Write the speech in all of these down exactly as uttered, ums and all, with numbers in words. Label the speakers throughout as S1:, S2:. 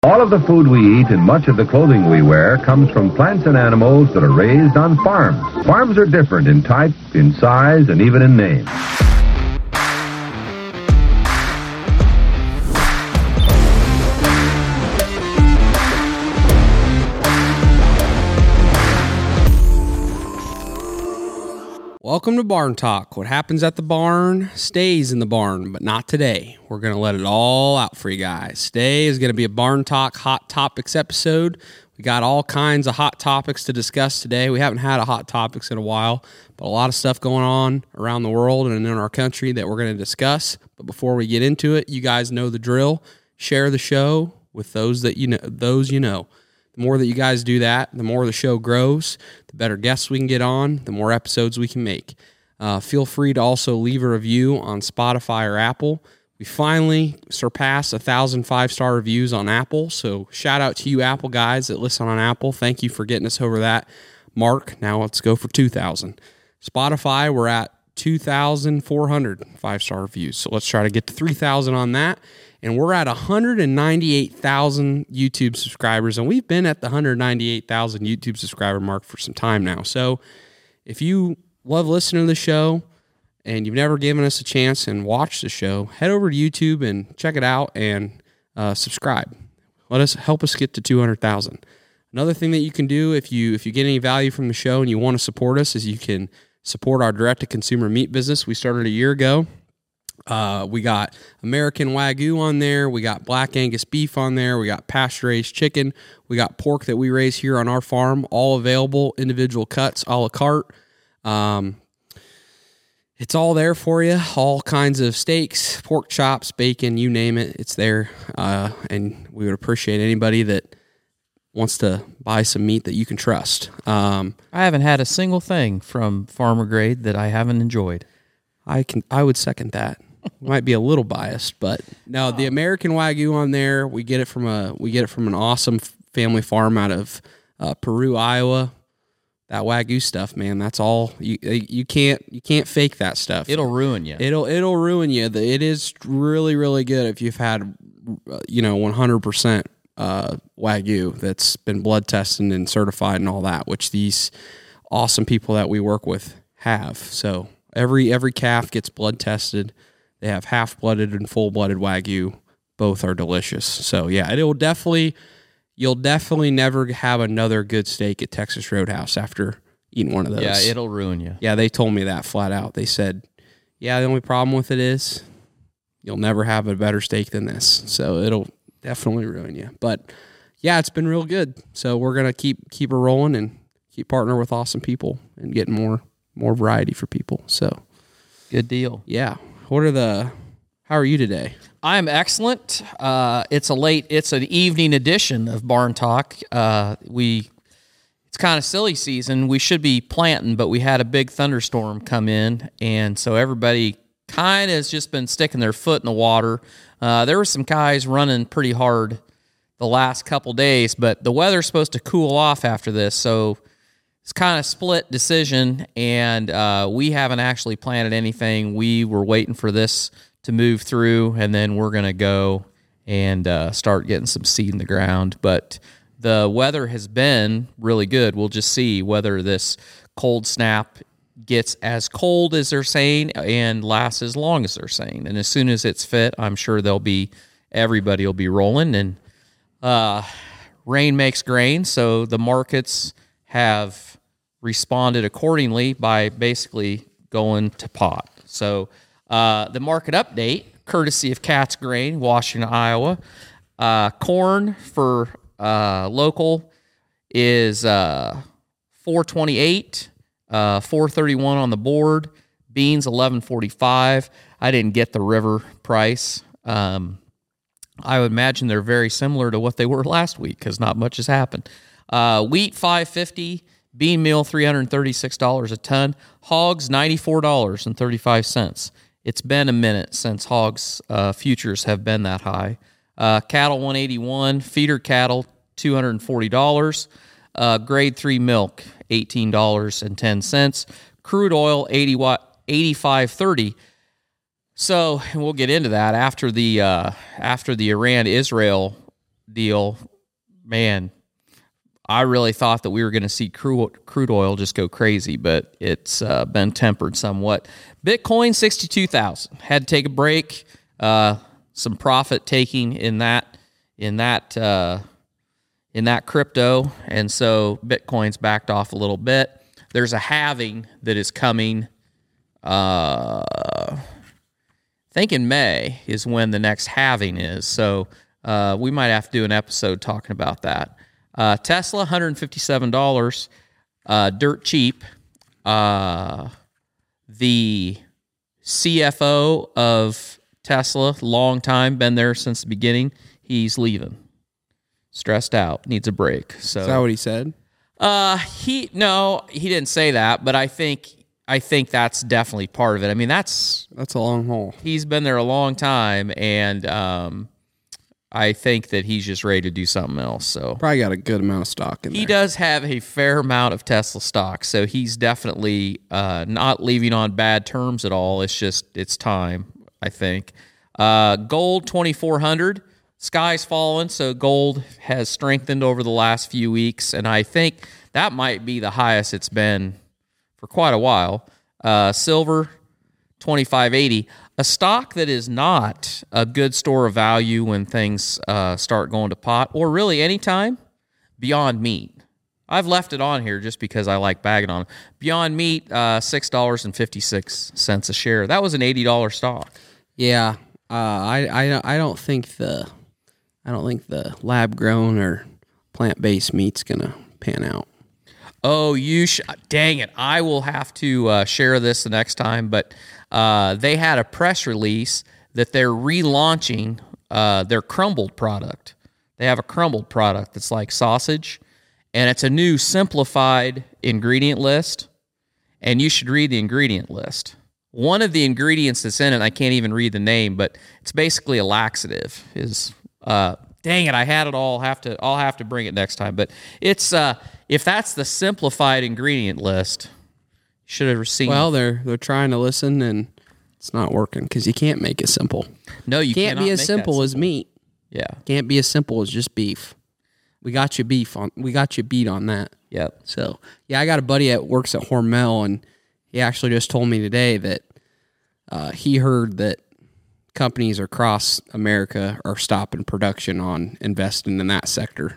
S1: All of the food we eat and much of the clothing we wear comes from plants and animals that are raised on farms. Farms are different in type, in size, and even in name.
S2: Welcome to Barn Talk. What happens at the barn stays in the barn, but not today. We're going to let it all out for you guys. Today is going to be a Barn Talk Hot Topics episode. We got all kinds of hot topics to discuss today. We haven't had a hot topics in a while, but a lot of stuff going on around the world and in our country that we're going to discuss. But before we get into it, you guys know the drill. Share the show with those that you know, those you know. The more that you guys do that, the more the show grows, the better guests we can get on, the more episodes we can make. Uh, feel free to also leave a review on Spotify or Apple. We finally surpassed one thousand five-star reviews on Apple, so shout out to you Apple guys that listen on Apple. Thank you for getting us over that mark. Now let's go for two thousand. Spotify, we're at two thousand four hundred five-star reviews, so let's try to get to three thousand on that. And we're at one hundred ninety-eight thousand YouTube subscribers, and we've been at the one hundred ninety-eight thousand YouTube subscriber mark for some time now. So if you love listening to the show and you've never given us a chance and watched the show, head over to YouTube and check it out and uh, subscribe. Let us help us get to two hundred thousand. Another thing that you can do if you if you get any value from the show and you want to support us is you can support our direct-to-consumer meat business. We started a year ago. Uh, we got American Wagyu on there. We got Black Angus beef on there. We got pasture-raised chicken. We got pork that we raise here on our farm, all available, individual cuts, a la carte. Um, it's all there for you. All kinds of steaks, pork chops, bacon, you name it. It's there. Uh, and we would appreciate anybody that wants to buy some meat that you can trust. Um,
S3: I haven't had a single thing from Farmer Grade that I haven't enjoyed.
S2: I can. I would second that. Might be a little biased, but no, the American Wagyu on there, we get it from a we get it from an awesome family farm out of uh, Peru, Iowa. That Wagyu stuff, man, that's all you you can't you can't fake that stuff.
S3: It'll ruin you.
S2: It'll it'll ruin you. It is really really good if you've had you know one hundred percent uh, Wagyu that's been blood tested and certified and all that, which these awesome people that we work with have. So every every calf gets blood tested. They have half-blooded and full-blooded Wagyu. Both are delicious. So, yeah, it'll definitely, you'll definitely never have another good steak at Texas Roadhouse after eating one of those.
S3: Yeah, it'll ruin you.
S2: Yeah, they told me that flat out. They said, yeah, the only problem with it is you'll never have a better steak than this. So, it'll definitely ruin you. But, yeah, it's been real good. So, we're going to keep keep it rolling and keep partnering with awesome people and getting more more variety for people. So,
S3: good deal.
S2: Yeah. What are the, how are you today?
S3: I'm excellent. Uh, it's a late, it's an evening edition of Barn Talk. Uh, we, it's kind of silly season. We should be planting, but we had a big thunderstorm come in, and so everybody kind of has just been sticking their foot in the water. Uh, there were some guys running pretty hard the last couple days, but the weather's supposed to cool off after this, so it's kind of split decision, and uh, we haven't actually planted anything. We were waiting for this to move through, and then we're going to go and uh, start getting some seed in the ground. But the weather has been really good. We'll just see whether this cold snap gets as cold as they're saying and lasts as long as they're saying. And as soon as it's fit, I'm sure they'll be, everybody will be rolling. And uh, rain makes grain, so the markets have responded accordingly by basically going to pot. So uh, the market update, courtesy of Katz Grain, Washington, Iowa. Uh, corn for uh, local is uh, four twenty-eight, uh, four thirty-one on the board. Beans eleven forty-five. I didn't get the river price. Um, I would imagine they're very similar to what they were last week because not much has happened. Uh, wheat five fifty. Bean meal, three hundred thirty-six dollars a ton. Hogs, ninety-four dollars and thirty-five cents. It's been a minute since hogs uh, futures have been that high. Uh, cattle, one eighty-one. Feeder cattle, two hundred forty dollars. Uh, grade three milk, eighteen dollars and ten cents. Crude oil, eighty-five thirty. So we'll get into that after the uh, after the Iran-Israel deal, man, I really thought that we were going to see crude, crude oil just go crazy, but it's uh, been tempered somewhat. Bitcoin, sixty-two thousand. Had to take a break. Uh, some profit taking in that in that uh, in that crypto, and so Bitcoin's backed off a little bit. There's a halving that is coming. Uh, I think in May is when the next halving is. So uh, we might have to do an episode talking about that. Uh, Tesla, one hundred fifty-seven dollars, uh, dirt cheap. Uh, the C F O of Tesla, long time, been there since the beginning. He's leaving. Stressed out, needs a break. So
S2: Is that what he said?
S3: Uh, he no, he didn't say that, but I think I think that's definitely part of it. I mean, that's
S2: That's a long haul.
S3: he's been there a long time, and um, I think that he's just ready to do something else. So
S2: Probably got a good amount of stock in
S3: he
S2: there.
S3: does have a fair amount of Tesla stock, so he's definitely uh, not leaving on bad terms at all. It's just it's time, I think. Uh, gold twenty-four hundred. Sky's fallen, so gold has strengthened over the last few weeks, and I think that might be the highest it's been for quite a while. Uh, silver, twenty-five eighty. A stock that is not a good store of value when things uh, start going to pot, or really anytime, Beyond Meat. I've left it on here just because I like bagging on it. Beyond Meat, uh, six dollars and fifty-six cents a share. That was an eighty dollars stock.
S2: Yeah, uh, I, I I don't think the I don't think the lab grown or plant based meat's gonna pan out.
S3: Oh, you sh- dang it! I will have to uh, share this the next time. But uh, they had a press release that they're relaunching uh, their crumbled product. They have a crumbled product that's like sausage, and it's a new simplified ingredient list. And you should read the ingredient list. One of the ingredients that's in it, I can't even read the name, but it's basically a laxative. Is uh, dang it! I had it all. Have to. I'll have to bring it next time. But it's uh, if that's the simplified ingredient list, should have seen.
S2: Well, they're they're trying to listen and it's not working because you can't make it simple.
S3: no, you
S2: Can't
S3: cannot
S2: be as
S3: make that
S2: simple as meat.
S3: Yeah.
S2: Can't be as simple as just beef. We got you beef on. We got you beat on that.
S3: Yep.
S2: So yeah, I got a buddy that works at Hormel, and he actually just told me today that uh, he heard that companies across America are stopping production on investing in that sector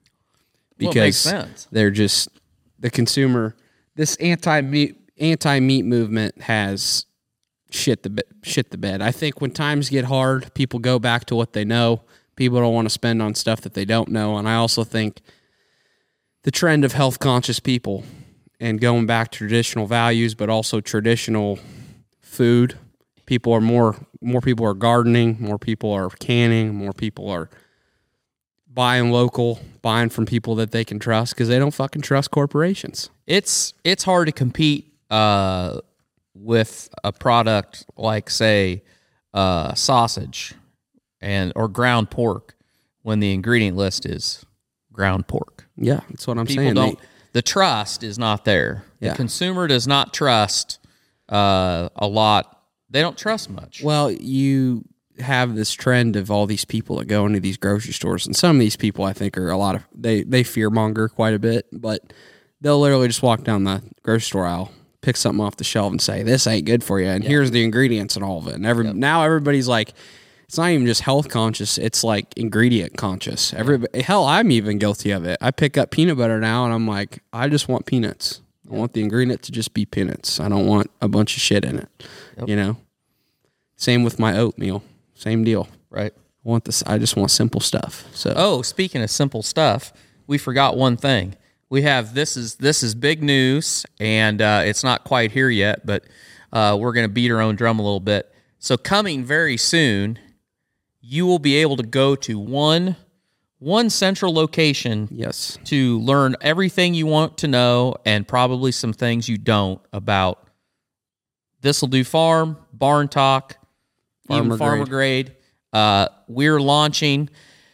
S3: Well,
S2: because
S3: it makes sense.
S2: they're just the consumer. This anti meat anti meat movement has shit the be- shit the bed. I think when times get hard, people go back to what they know. People don't want to spend on stuff that they don't know, and I also think the trend of health conscious people and going back to traditional values, but also traditional food. People are more more people are gardening, more people are canning, more people are buying local, buying from people that they can trust because they don't fucking trust corporations.
S3: It's it's hard to compete uh, with a product like, say, uh, sausage and or ground pork when the ingredient list is ground pork.
S2: Yeah, that's what I'm
S3: People
S2: saying.
S3: don't.
S2: They-
S3: The trust is not there.
S2: Yeah.
S3: The consumer does not trust uh, a lot. They don't trust much.
S2: Well, you have this trend of all these people that go into these grocery stores, and some of these people I think are a lot of they they fearmonger quite a bit, but they'll literally just walk down the grocery store aisle, pick something off the shelf, and say, "This ain't good for you," and here's the ingredients and all of it. And every now everybody's like, it's not even just health conscious; it's like ingredient conscious. Every hell, I'm even guilty of it. I pick up peanut butter now, and I'm like, I just want peanuts. I want the ingredient to just be peanuts. I don't want a bunch of shit in it.
S3: Yep.
S2: You know. Same with my oatmeal. Same deal.
S3: Right.
S2: I want this. I just want simple stuff. So
S3: Oh, speaking of simple stuff, we forgot one thing. We have this is this is big news, and uh, it's not quite here yet, but uh, we're going to beat our own drum a little bit. So coming very soon, you will be able to go to one one central location
S2: yes,
S3: to learn everything you want to know and probably some things you don't about This'll Do Farm, Barn Talk,
S2: Farmer
S3: even Farmer Grade. Uh, we're launching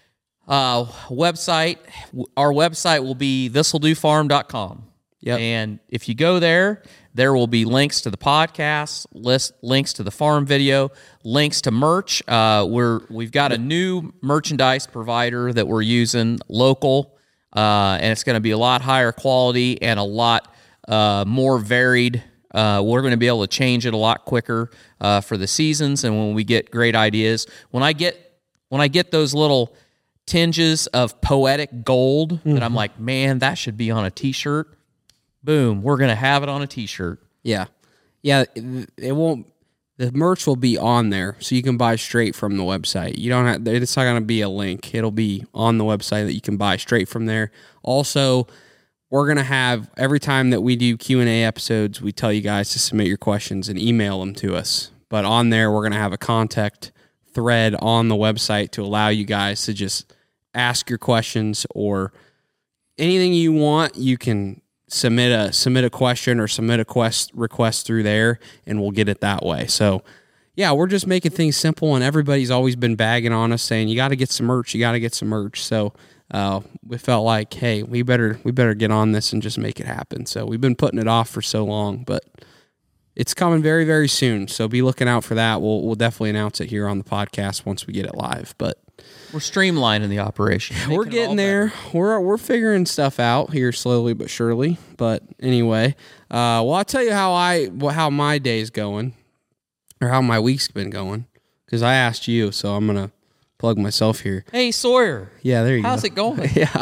S3: a website. Our website will be this'll do farm dot com.
S2: Yep.
S3: And if you go there, There will be links to the podcast, list links to the farm video, links to merch. Uh, we're we've got a new merchandise provider that we're using, local, uh, and it's going to be a lot higher quality and a lot uh, more varied. Uh, we're going to be able to change it a lot quicker uh, for the seasons, and when we get great ideas, when I get when I get those little tinges of poetic gold, mm-hmm. that I'm like, man, that should be on a T-shirt. Boom, we're going to have it on a T-shirt.
S2: Yeah. Yeah, it, it won't, the merch will be on there, so you can buy straight from the website. You don't have, it's not going to be a link. It'll be on the website that you can buy straight from there. Also, we're going to have, every time that we do Q and A episodes, we tell you guys to submit your questions and email them to us. But on there, we're going to have a contact thread on the website to allow you guys to just ask your questions, or anything you want, you can submit a submit a question or submit a quest request through there, and we'll get it that way. So yeah, we're just making things simple, and everybody's always been bagging on us saying, you got to get some merch, you got to get some merch. So uh, we felt like, hey, we better we better get on this and just make it happen. So we've been putting it off for so long, but it's coming very, very soon. So be looking out for that. We'll we'll definitely announce it here on the podcast once we get it live. But
S3: we're streamlining the operation.
S2: We're getting there. We're we're figuring stuff out here slowly but surely. But anyway, uh, well, I'll tell you how I how my day's going, or how my week's been going, because I asked you, so I'm gonna plug myself here.
S3: Hey Sawyer.
S2: Yeah, there you
S3: How's
S2: go.
S3: How's it going?
S2: Yeah.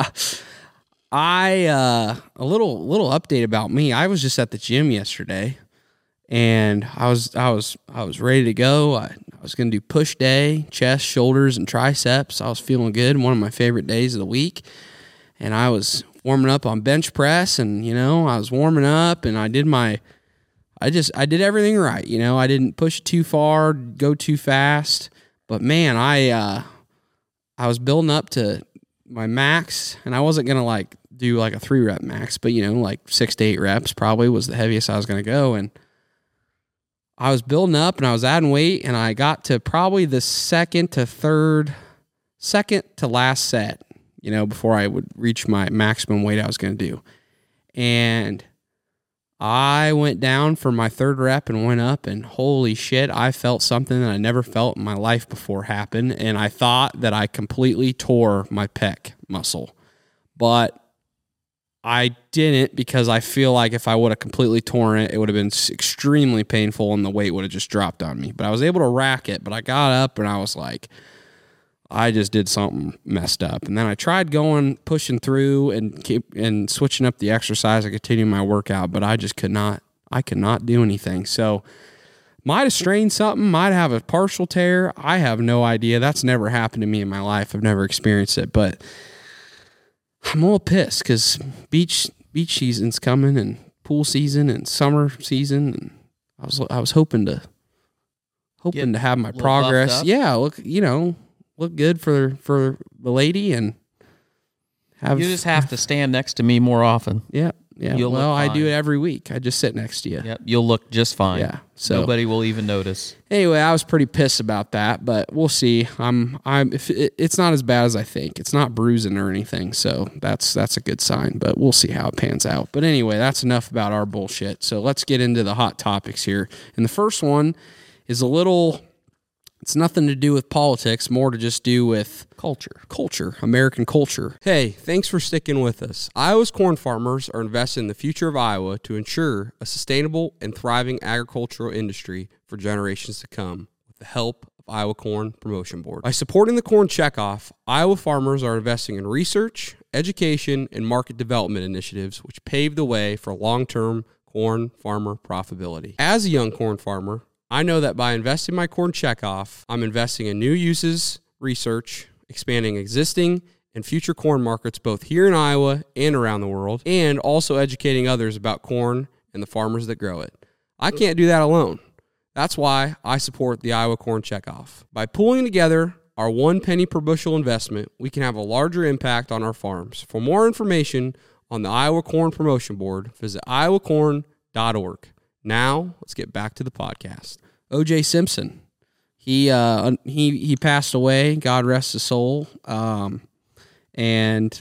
S2: I uh, a little little update about me. I was just at the gym yesterday, and I was I was I was ready to go. I, I was going to do push day, chest, shoulders, and triceps. I was feeling good. One of my favorite days of the week. And I was warming up on bench press, and, you know, I was warming up, and I did my, I just, I did everything right. You know, I didn't push too far, go too fast. But, man, I, uh, I was building up to my max, and I wasn't going to, like, do, like, a three-rep max. But, you know, like, six to eight reps probably was the heaviest I was going to go. And I was building up, and I was adding weight, and I got to probably the second to third, second to last set, you know, before I would reach my maximum weight I was going to do. And I went down for my third rep and went up, and holy shit, I felt something that I never felt in my life before happen, and I thought that I completely tore my pec muscle. But I didn't, because I feel like if I would have completely torn it, it would have been extremely painful, and the weight would have just dropped on me. But I was able to rack it, but I got up, and I was like, I just did something messed up. And then I tried going, pushing through and keep and switching up the exercise and continuing my workout, but I just could not, I could not do anything. So might have strained something, might have a partial tear. I have no idea. That's never happened to me in my life. I've never experienced it, but I'm a little pissed because beach beach season's coming, and pool season, and summer season, and I was I was hoping to hoping
S3: Get
S2: to have my
S3: a little
S2: progress.
S3: buffed up.
S2: Yeah, look, you know, look good for for the lady, and have
S3: You just have to stand next to me more often.
S2: yeah yeah.
S3: You'll
S2: well,
S3: look
S2: I do
S3: fine.
S2: it every week. I just sit next to you.
S3: Yep, you'll look just fine.
S2: Yeah, so-
S3: nobody will even notice.
S2: Anyway, I was pretty pissed about that, but we'll see. I'm, I'm. If it, it's not as bad as I think. It's not bruising or anything, so that's that's a good sign. But we'll see how it pans out. But anyway, that's enough about our bullshit. So let's get into the hot topics here. And the first one is a little. It's nothing to do with politics, more to just do with
S3: Culture.
S2: culture, American culture. Hey, thanks for sticking with us. Iowa's corn farmers are investing in the future of Iowa to ensure a sustainable and thriving agricultural industry for generations to come with the help of Iowa Corn Promotion Board. By supporting the Corn Checkoff, Iowa farmers are investing in research, education, and market development initiatives which pave the way for long-term corn farmer profitability. As a young corn farmer, I know that by investing my corn checkoff, I'm investing in new uses, research, expanding existing and future corn markets both here in Iowa and around the world, and also educating others about corn and the farmers that grow it. I can't do that alone. That's why I support the Iowa Corn Checkoff. By pulling together our one penny per bushel investment, we can have a larger impact on our farms. For more information on the Iowa Corn Promotion Board, visit iowa corn dot org. Now, let's get back to the podcast. O J Simpson, he uh, he he passed away. God rest his soul. Um, and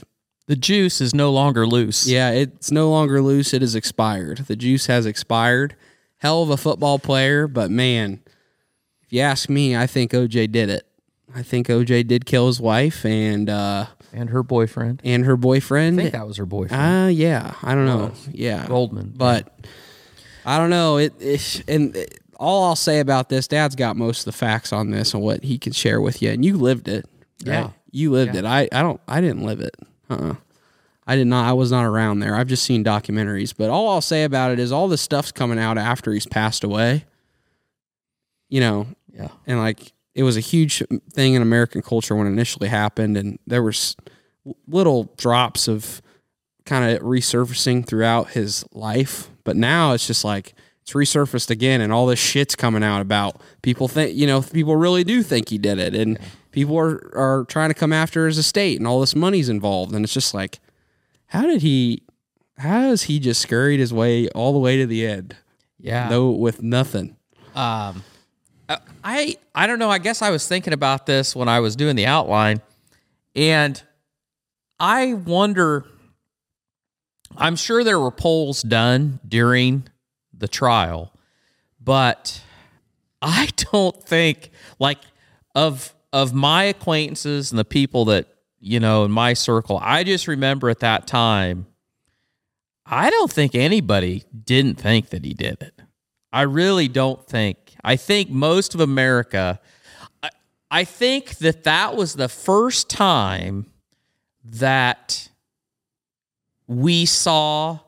S3: The juice is no longer loose.
S2: Yeah, it's no longer loose. It is expired. The juice has expired. Hell of a football player, but man, if you ask me, I think O J did it. I think O J did kill his wife and uh,
S3: and her boyfriend.
S2: And her boyfriend.
S3: I think that was her boyfriend.
S2: Uh, yeah, I don't know. Yeah.
S3: Goldman.
S2: But I don't know. It, it and it, all I'll say about this, Dad's got most of the facts on this and what he could share with you. And you lived it. Right?
S3: Yeah.
S2: You lived
S3: Yeah.
S2: it. I, I don't I didn't live it. Uh-uh. I did not I was not around there. I've just seen documentaries. But all I'll say about it is all this stuff's coming out after he's passed away. You know.
S3: Yeah.
S2: And like it was a huge thing in American culture when it initially happened, and there was little drops of kind of resurfacing throughout his life. But now it's just like it's resurfaced again, and all this shit's coming out about people think, you know, people really do think he did it, and people are, are trying to come after his estate, and all this money's involved. And it's just like, how did he, how has he just scurried his way all the way to the end?
S3: Yeah.
S2: No, with nothing.
S3: Um, I I don't know. I guess I was thinking about this when I was doing the outline, and I wonder. I'm sure there were polls done during the trial, but I don't think like of of my acquaintances and the people that you know in my circle. I just remember at that time, I don't think anybody didn't think that he did it. I really don't think. I think most of America, I, I think that that was the first time that we saw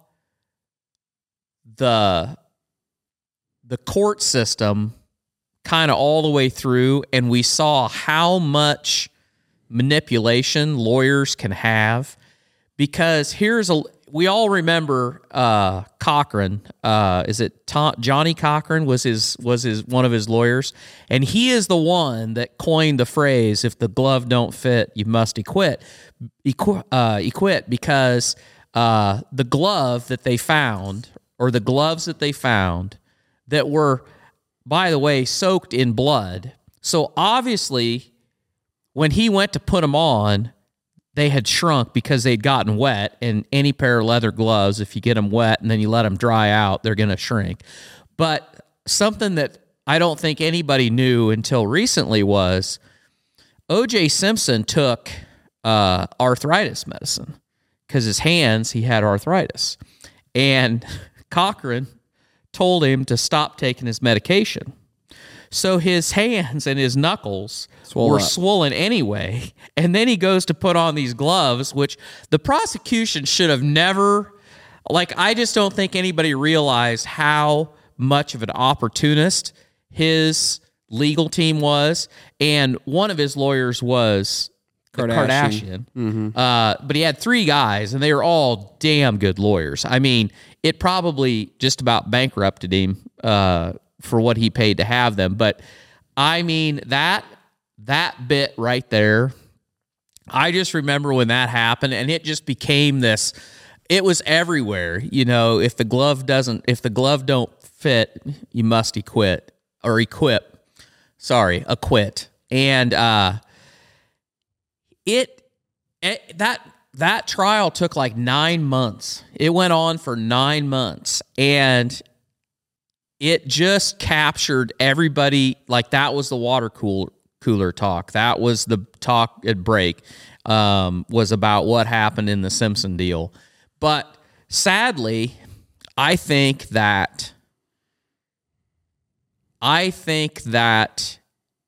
S3: the the court system kind of all the way through, and we saw how much manipulation lawyers can have. Because here's a we all remember uh, Cochran. Uh, is it Tom, Johnny Cochran was his was his one of his lawyers, and he is the one that coined the phrase "If the glove don't fit, you must acquit." Equi- uh, acquit because uh, the glove that they found, or the gloves that they found, that were, by the way, soaked in blood. So obviously, when he went to put them on, they had shrunk because they'd gotten wet, and any pair of leather gloves, if you get them wet and then you let them dry out, they're going to shrink. But something that I don't think anybody knew until recently was O J Simpson took uh, arthritis medicine because his hands, he had arthritis. And Cochran told him to stop taking his medication. So his hands and his knuckles Swole were up. swollen anyway. And then he goes to put on these gloves, which the prosecution should have never, like, I just don't think anybody realized how much of an opportunist his legal team was. And one of his lawyers was Kardashian. Kardashian. Mm-hmm. Uh, but he had three guys, and they were all damn good lawyers. I mean, it probably just about bankrupted him uh for what he paid to have them. But I mean, that that bit right there, I just remember when that happened, and it just became this, it was everywhere. You know, if the glove doesn't, if the glove don't fit, you must acquit or equip. Sorry, acquit. And uh, it, it that that trial took like nine months. It went on for nine months, and it just captured everybody. Like, that was the water cooler, cooler talk. That was the talk at break, um, was about what happened in the Simpson deal. But sadly, I think that I think that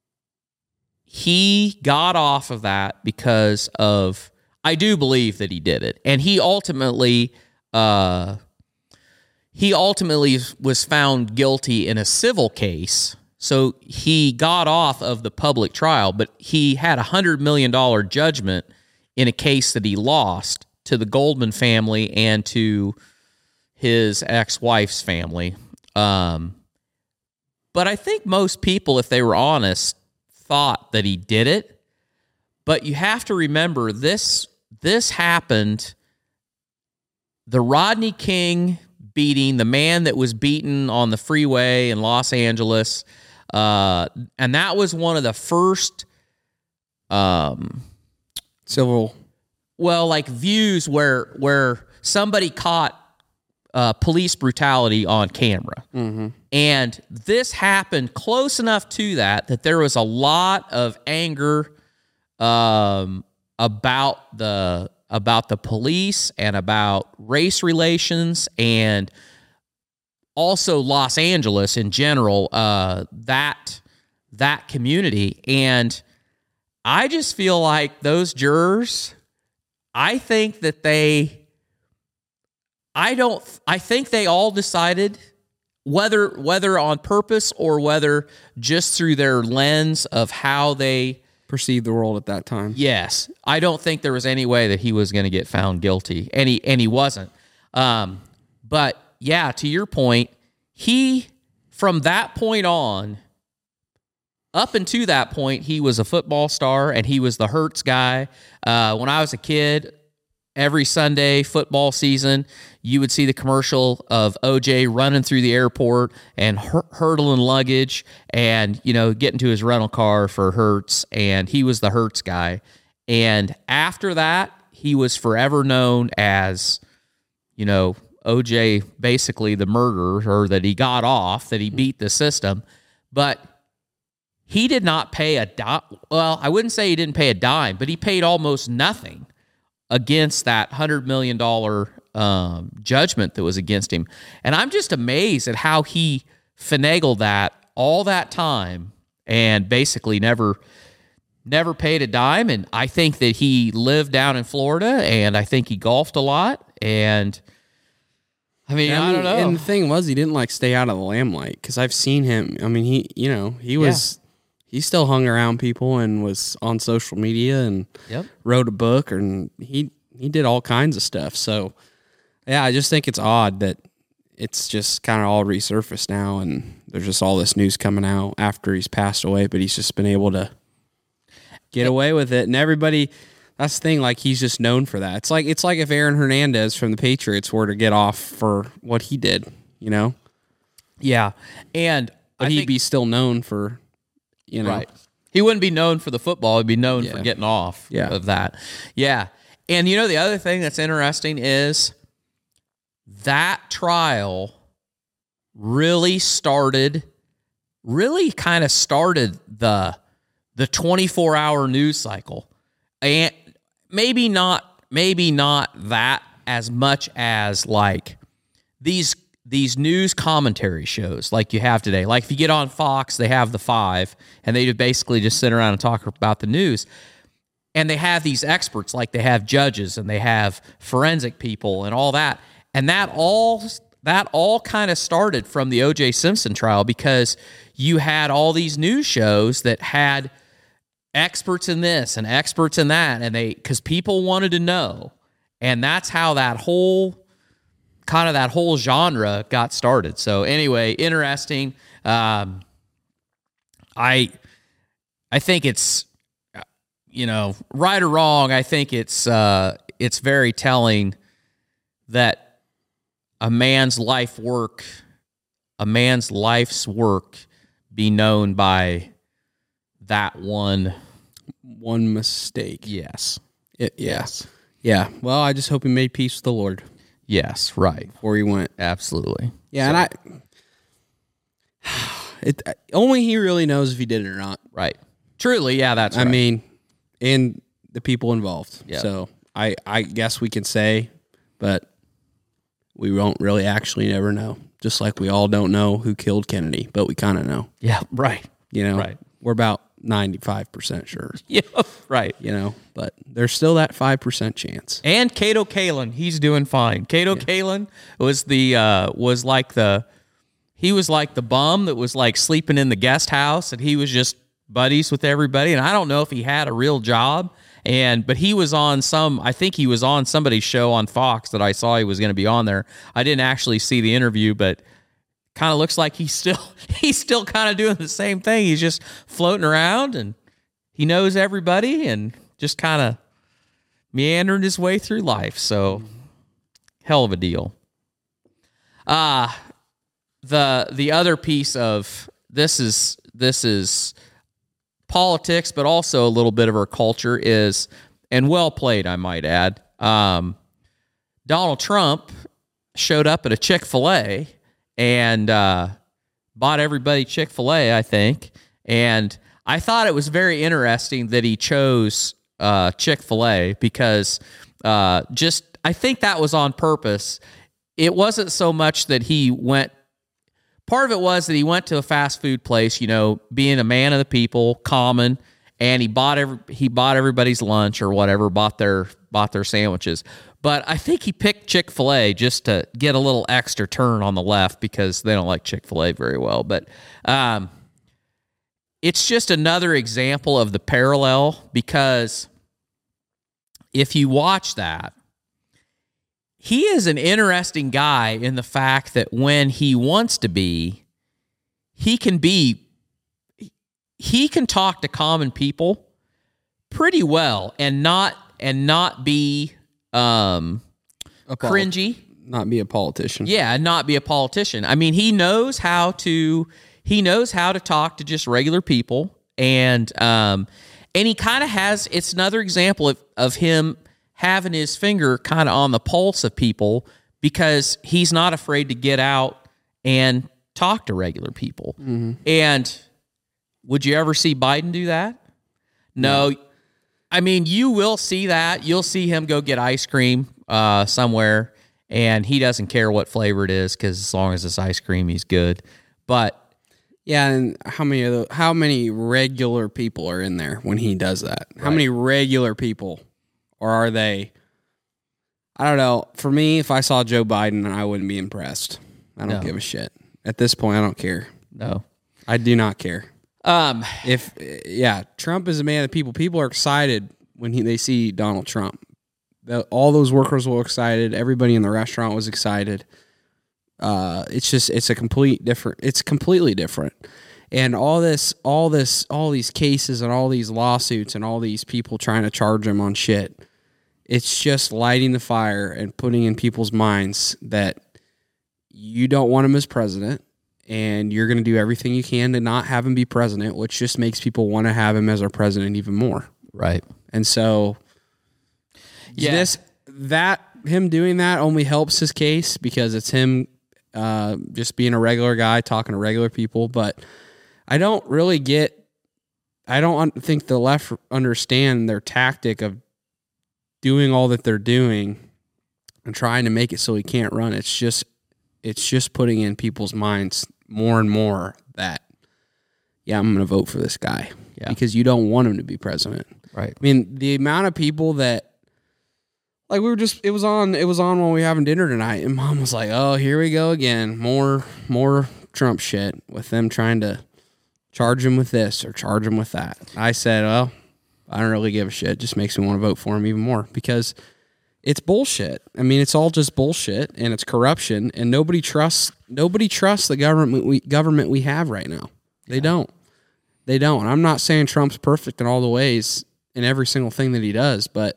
S3: he got off of that because of, I do believe that he did it. And he ultimately uh He ultimately was found guilty in a civil case, so he got off of the public trial, but he had a one hundred million dollars judgment in a case that he lost to the Goldman family and to his ex-wife's family. Um, but I think most people, if they were honest, thought that he did it. But you have to remember, this, this happened, the Rodney King beating, the man that was beaten on the freeway in Los Angeles, uh, and that was one of the first um,
S2: civil.
S3: well, like views where where somebody caught uh, police brutality on camera. Mm-hmm. And this happened close enough to that that there was a lot of anger um, about the about the police and about race relations, and also Los Angeles in general, uh, that that community. And I just feel like those jurors, I think that they, I don't, I think they all decided, whether whether on purpose or whether just through their lens of how they
S2: perceive the world at that time.
S3: Yes. I don't think there was any way that he was going to get found guilty, and he, and he wasn't. Um, but yeah, to your point, he, from that point on, up until that point, he was a football star, and he was the Hertz guy. Uh, when I was a kid, every Sunday football season, you would see the commercial of O J running through the airport and hur- hurdling luggage and, you know, getting to his rental car for Hertz, and he was the Hertz guy. And after that, he was forever known as, you know, O J basically the murderer, or that he got off, that he beat the system. But he did not pay a dime. Well, I wouldn't say he didn't pay a dime, but he paid almost nothing against that one hundred million dollars um, judgment that was against him. And I'm just amazed at how he finagled that all that time and basically never never paid a dime. And I think that he lived down in Florida, and I think he golfed a lot. And I mean, I, I don't know.
S2: And the thing was, he didn't like stay out of the limelight, because I've seen him. I mean, he, you know, he was, yeah. he still hung around people and was on social media and
S3: yep.
S2: wrote a book, and he, he did all kinds of stuff. So, yeah, I just think it's odd that it's just kind of all resurfaced now, and there's just all this news coming out after he's passed away, but he's just been able to get away with it. And everybody, that's the thing, like, he's just known for that. It's like it's like if Aaron Hernandez from the Patriots were to get off for what he did, you know?
S3: Yeah. And
S2: but
S3: I
S2: he'd
S3: think,
S2: be still known for, you know.
S3: Right. He wouldn't be known for the football. He'd be known
S2: Yeah.
S3: for getting off
S2: Yeah.
S3: of that. Yeah. And, you know, the other thing that's interesting is that trial really started, really kind of started the the twenty-four hour news cycle. And maybe not, maybe not that as much as like these these news commentary shows like you have today. Like if you get on Fox, they have the Five, and they basically just sit around and talk about the news. And they have these experts, like they have judges and they have forensic people and all that. And that all that all kind of started from the O J Simpson trial, because you had all these news shows that had experts in this and experts in that, and they, because people wanted to know. And that's how that whole kind of that whole genre got started. So anyway, interesting. Um, I I think it's, you know, right or wrong, I think it's uh, it's very telling that a man's life work, a man's life's work be known by that one
S2: one mistake.
S3: Yes.
S2: It, yeah. Yes. Yeah. Well, I just hope he made peace with the Lord
S3: Yes, right.
S2: before he went.
S3: Absolutely.
S2: Yeah,
S3: So-
S2: and I it only he really knows if he did it or not.
S3: Right. Truly, yeah, that's
S2: I
S3: right.
S2: mean, and the people involved.
S3: Yep.
S2: So I, I guess we can say, but we won't really actually never know. Just like we all don't know who killed Kennedy, but we kind of know.
S3: Yeah, right.
S2: You know,
S3: Right.
S2: we're about ninety-five percent sure.
S3: Yeah, right.
S2: You know, but there's still that five percent chance.
S3: And Cato Kalin, he's doing fine. Cato yeah. Kalin was the uh, was like the he was like the bum that was like sleeping in the guest house, and he was just buddies with everybody. And I don't know if he had a real job, and but he was on some. I think he was on somebody's show on Fox that I saw he was going to be on there. I didn't actually see the interview, but kind of looks like he's still he's still kind of doing the same thing. He's just floating around, and he knows everybody, and just kind of meandering his way through life. So, hell of a deal. Uh the the other piece of this is this is politics, but also a little bit of our culture is and well played, I might add. Um, Donald Trump showed up at a Chick-fil-A and uh, bought everybody Chick-fil-A, I think. And I thought it was very interesting that he chose uh, Chick-fil-A because uh, just I think that was on purpose. It wasn't so much that he went. Part of it was that he went to a fast food place, you know, being a man of the people, common, and he bought every he bought everybody's lunch or whatever, bought their bought their sandwiches. But I think he picked Chick-fil-A just to get a little extra turn on the left because they don't like Chick-fil-A very well. But um, it's just another example of the parallel because if you watch that, he is an interesting guy in the fact that when he wants to be, he can be, he can talk to common people pretty well and not and not be um,
S2: poli-
S3: cringy.
S2: Not be a politician.
S3: Yeah, and not be a politician. I mean, he knows how to he knows how to talk to just regular people, and um, and he kind of has. It's another example of of him having his finger kind of on the pulse of people because he's not afraid to get out and talk to regular people. Mm-hmm. And would you ever see Biden do that? No. no. I mean, you will see that. You'll see him go get ice cream uh, somewhere, and he doesn't care what flavor it is because as long as it's ice cream, he's good. But
S2: yeah, and how many of the, how many regular people are in there when he does that? How
S3: Right.
S2: many regular people? Or are they, I don't know. For me, if I saw Joe Biden, I wouldn't be impressed. I don't
S3: No.
S2: give a shit. At this point, I don't care.
S3: no.
S2: I do not care.
S3: Um,
S2: If, yeah, Trump is a man of the people. People are excited when he, they see Donald Trump. The, all those workers were excited. Everybody in the restaurant was excited. Uh, it's just, it's a complete different, it's completely different. And all this, all this, all these cases and all these lawsuits and all these people trying to charge him on shit, it's just lighting the fire and putting in people's minds that you don't want him as president and you're going to do everything you can to not have him be president, which just makes people want to have him as our president even more.
S3: right.
S2: And so
S3: Yeah.
S2: this, that, him doing that only helps his case because it's him uh, just being a regular guy talking to regular people. But I don't really get, I don't think the left understand their tactic of doing all that they're doing and trying to make it so he can't run. It's just, it's just putting in people's minds more and more that, yeah, I'm going to vote for this guy
S3: Yeah.
S2: because you don't want him to be president.
S3: Right.
S2: I mean, the amount of people that, like, we were just, it was on, it was on while we were having dinner tonight, and Mom was like, oh, here we go again. More, more Trump shit with them trying to charge him with this or charge him with that. I said, well, I don't really give a shit. It just makes me want to vote for him even more because it's bullshit. I mean, it's all just bullshit and it's corruption, and nobody trusts, nobody trusts the government we, government we have right now. They yeah. don't. They don't. I'm not saying Trump's perfect in all the ways in every single thing that he does, but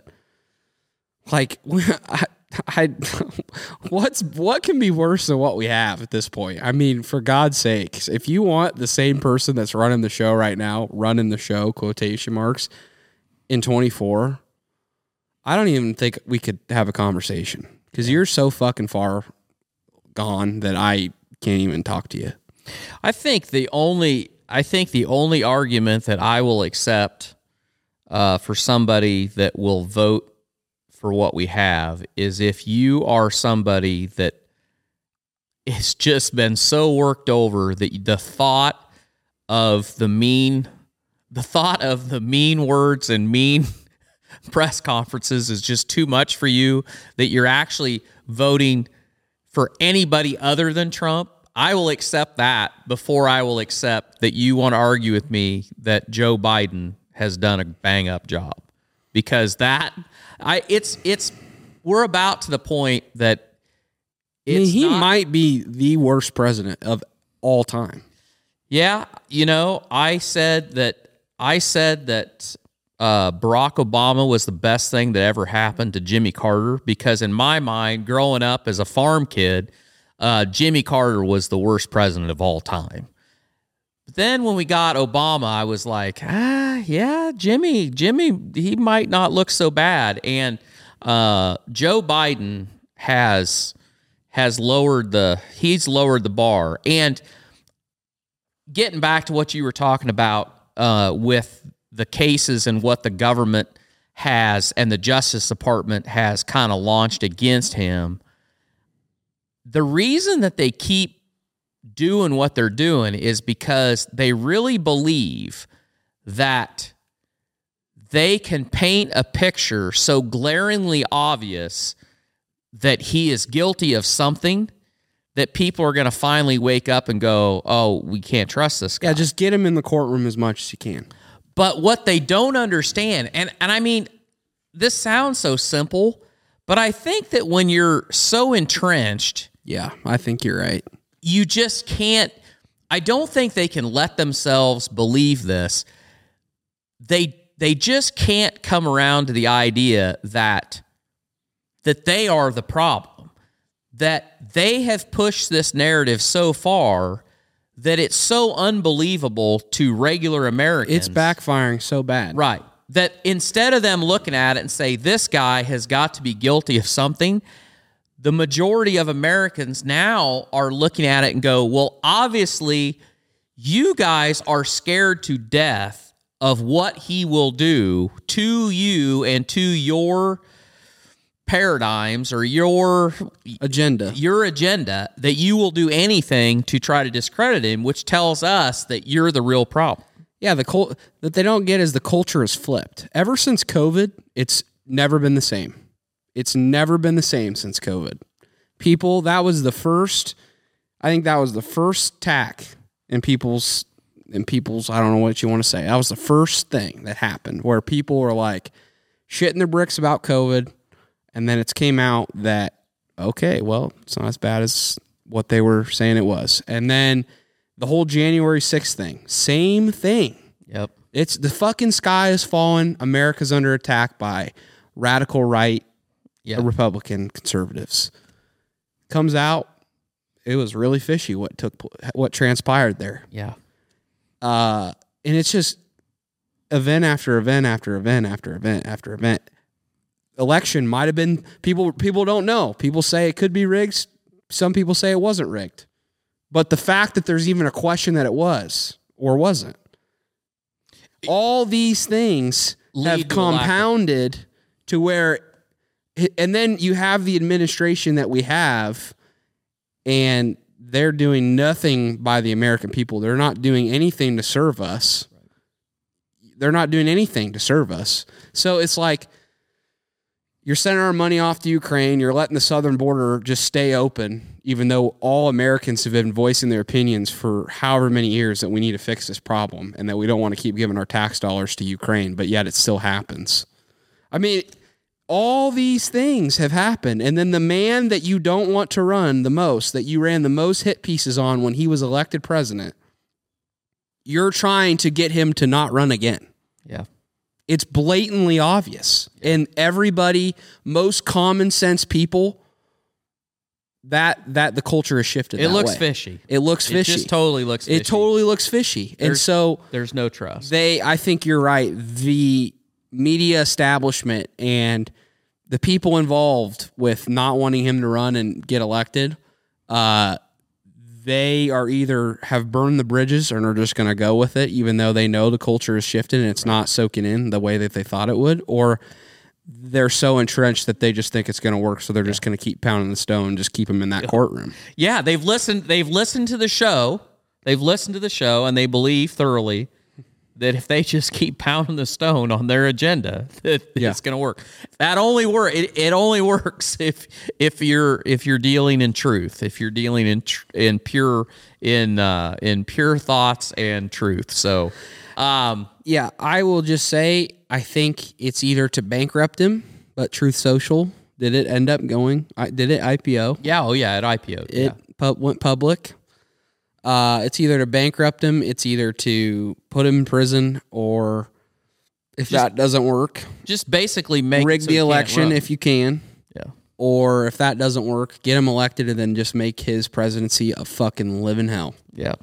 S2: like, I, I, what's what can be worse than what we have at this point? I mean, for God's sakes, if you want the same person that's running the show right now, running the show, quotation marks, in twenty-four, I don't even think we could have a conversation because you're so fucking far gone that I can't even talk to you.
S3: I think the only I think the only argument that I will accept uh, for somebody that will vote for what we have is if you are somebody that has just been so worked over that the thought of the mean, the thought of the mean words and mean press conferences is just too much for you, that you're actually voting for anybody other than Trump. I will accept that before I will accept that you want to argue with me that Joe Biden has done a bang up job, because that I it's it's we're about to the point that it's
S2: I mean, he
S3: not,
S2: might be the worst president of all time.
S3: Yeah, you know, I said that I said that uh, Barack Obama was the best thing that ever happened to Jimmy Carter, because in my mind, growing up as a farm kid, uh, Jimmy Carter was the worst president of all time. But then when we got Obama, I was like, ah, yeah, Jimmy, Jimmy, he might not look so bad. And uh, Joe Biden has has lowered the he's lowered the bar. And getting back to what you were talking about uh, with the cases and what the government has and the Justice Department has kind of launched against him, the reason that they keep doing what they're doing is because they really believe that they can paint a picture so glaringly obvious that he is guilty of something that people are going to finally wake up and go, oh, we can't trust this guy.
S2: Yeah, just get him in the courtroom as much as you can.
S3: But what they don't understand, and, and I mean, this sounds so simple, but I think that when you're so entrenched,
S2: Yeah, I think you're right.
S3: you just can't, I don't think they can let themselves believe this. They they just can't come around to the idea that that they are the problem, that they have pushed this narrative so far that it's so unbelievable to regular Americans.
S2: It's backfiring so bad.
S3: Right. That instead of them looking at it and say, this guy has got to be guilty of something, the majority of Americans now are looking at it and go, well, obviously, you guys are scared to death of what he will do to you and to your paradigms or your
S2: Agenda.
S3: your agenda, that you will do anything to try to discredit him, which tells us that you're the real problem.
S2: Yeah, the cult that they don't get is the culture is flipped. Ever since COVID, it's never been the same. It's never been the same since COVID. People, that was the first, I think that was the first tack in people's, in people's, I don't know what you want to say. That was the first thing that happened where people were like shitting their bricks about COVID. And then it came out that, okay, well, it's not as bad as what they were saying it was. And then the whole January sixth thing, same thing.
S3: Yep.
S2: It's the fucking sky is falling. America's under attack by radical right,
S3: Yep.
S2: Republican conservatives. Comes out, it was really fishy what took what transpired there.
S3: Yeah.
S2: Uh, and it's just event after event after event after event after event. Election might have been people. People don't know. People say it could be rigged. Some people say it wasn't rigged. But the fact that there's even a question that it was or wasn't, all these things
S3: Lead
S2: have
S3: to a lack of-
S2: compounded to where. And then you have the administration that we have, and they're doing nothing by the American people. They're not doing anything to serve us. They're not doing anything to serve us. So it's like you're sending our money off to Ukraine. You're letting the southern border just stay open, even though all Americans have been voicing their opinions for however many years that we need to fix this problem and that we don't want to keep giving our tax dollars to Ukraine, but yet it still happens. I mean, all these things have happened. And then the man that you don't want to run the most, that you ran the most hit pieces on when he was elected president, you're trying to get him to not run again.
S3: Yeah.
S2: It's blatantly obvious. And everybody, most common sense people, that that the culture has shifted.
S3: It
S2: that
S3: looks
S2: way.
S3: fishy.
S2: It looks fishy.
S3: It just totally looks fishy.
S2: It totally looks fishy. And
S3: There's-
S2: so
S3: There's no trust.
S2: they, I think you're right. The media establishment and the people involved with not wanting him to run and get elected, uh, they are either have burned the bridges or are just going to go with it, even though they know the culture is shifted and it's not soaking in the way that they thought it would, or they're so entrenched that they just think it's going to work, so they're just going to keep pounding the stone and just keep him in that courtroom.
S3: Yeah, they've listened. They've listened to the show. They've listened to the show, and they believe thoroughly that if they just keep pounding the stone on their agenda, that
S2: Yeah.
S3: it's going to work. That only work. It, it only works if if you're if you're dealing in truth. If you're dealing in tr- in pure in uh, in pure thoughts and truth. So, um,
S2: Yeah, I will just say I think it's either to bankrupt him, but Truth Social, did it end up going? I, did it I P O?
S3: yeah, oh yeah, at I P O,
S2: It
S3: yeah.
S2: pub, went public. Uh, it's either to bankrupt him, it's either to put him in prison, or if that doesn't work,
S3: Just basically make
S2: rig
S3: it so
S2: the
S3: he can't
S2: election
S3: run.
S2: if you can.
S3: yeah.
S2: Or if that doesn't work, get him elected and then just make his presidency a fucking living hell.
S3: Yeah.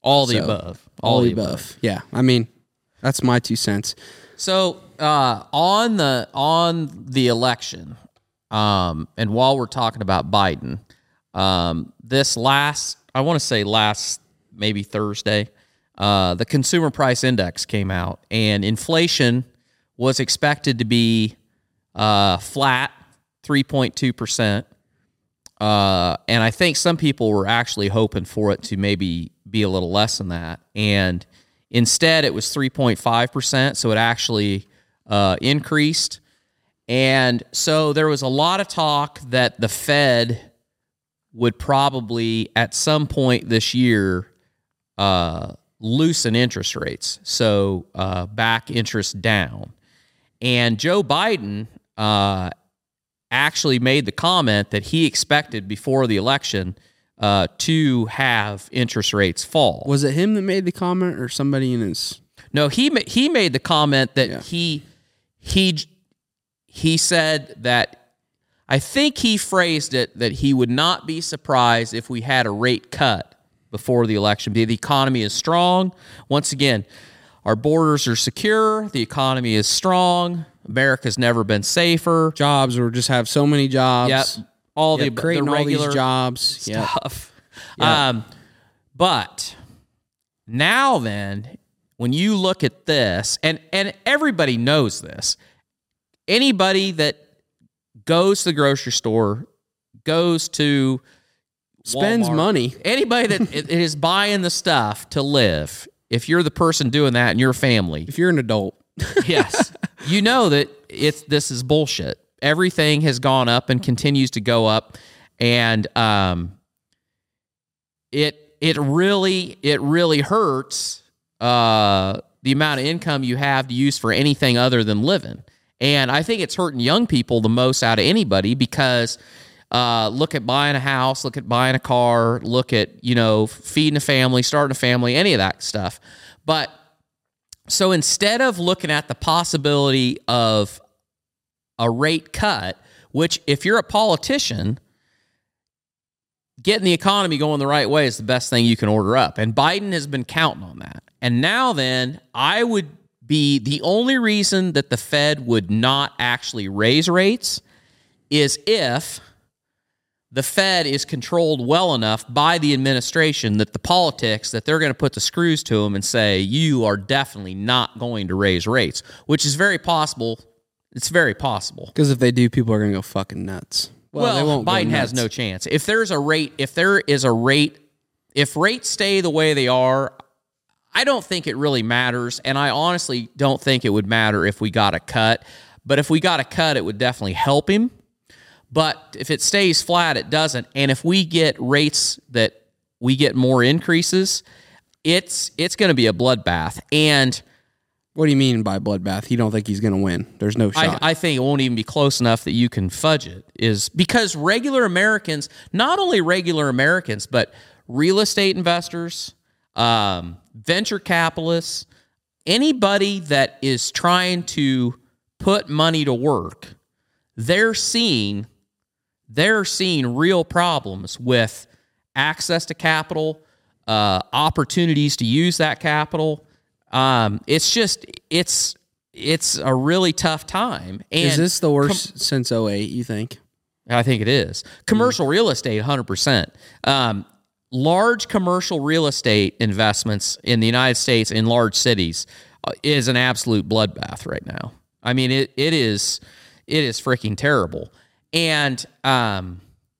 S3: All the
S2: So,
S3: above.
S2: All, the above. above. Yeah. I mean, that's my two cents.
S3: So uh, on the on the election, um, and while we're talking about Biden, um, this last, I want to say last maybe Thursday, uh, the Consumer Price Index came out, and inflation was expected to be uh, flat, three point two percent. Uh, and I think some people were actually hoping for it to maybe be a little less than that. And instead, it was three point five percent, so it actually uh, increased. And so there was a lot of talk that the Fed would probably, at some point this year, uh, loosen interest rates, so uh, back interest down. And Joe Biden uh, actually made the comment that he expected before the election uh, to have interest rates fall.
S2: Was it him that made the comment, or somebody in his?
S3: No, he ma- he made the comment that
S2: Yeah.
S3: he he he said that, I think he phrased it that he would not be surprised if we had a rate cut before the election. The economy is strong. Once again, our borders are secure. The economy is strong. America's never been safer.
S2: Jobs, or just have so many jobs.
S3: Yep. All
S2: Yep,
S3: the,
S2: creating
S3: the
S2: all
S3: regular
S2: these jobs. Yep.
S3: stuff.
S2: Yep.
S3: Um, but now then, when you look at this, and, and everybody knows this, anybody that goes to the grocery store, goes to
S2: Spends
S3: Walmart,
S2: money.
S3: anybody that is buying the stuff to live, if you're the person doing that in your family,
S2: If you're an adult.
S3: yes, you know that it's this is bullshit. Everything has gone up and continues to go up, and um, it it really it really hurts uh, the amount of income you have to use for anything other than living. And I think it's hurting young people the most out of anybody, because uh, look at buying a house, look at buying a car, look at, you know, feeding a family, starting a family, any of that stuff. But so instead of looking at the possibility of a rate cut, which if you're a politician, getting the economy going the right way is the best thing you can order up. And Biden has been counting on that. And now then, I would be the only reason that the Fed would not actually raise rates is if the Fed is controlled well enough by the administration that the politics, that they're going to put the screws to them and say, you are definitely not going to raise rates, which is very possible. It's very possible.
S2: Because if they do, people are going to go fucking nuts. Well,
S3: Well,
S2: they won't go
S3: Biden has
S2: nuts.
S3: no chance. If there's a rate, if there is a rate, if rates stay the way they are, I don't think it really matters. And I honestly don't think it would matter if we got a cut. But if we got a cut, it would definitely help him. But if it stays flat, it doesn't. And if we get rates that we get more increases, it's it's going to be a bloodbath. And
S2: What do you mean by bloodbath? You don't think he's going to win? There's no shot.
S3: I, I think it won't even be close enough that you can fudge it, is because regular Americans, not only regular Americans, but real estate investors, um, venture capitalists, anybody that is trying to put money to work, they're seeing they're seeing real problems with access to capital, uh, opportunities to use that capital. Um, it's just it's it's a really tough time. And
S2: Is this the worst com- since oh eight, you think?
S3: I think it is. Commercial mm. real estate, one hundred percent. Um, large commercial real estate investments in the United States in large cities uh, is an absolute bloodbath right now. I mean, it it is it is freaking terrible. And um,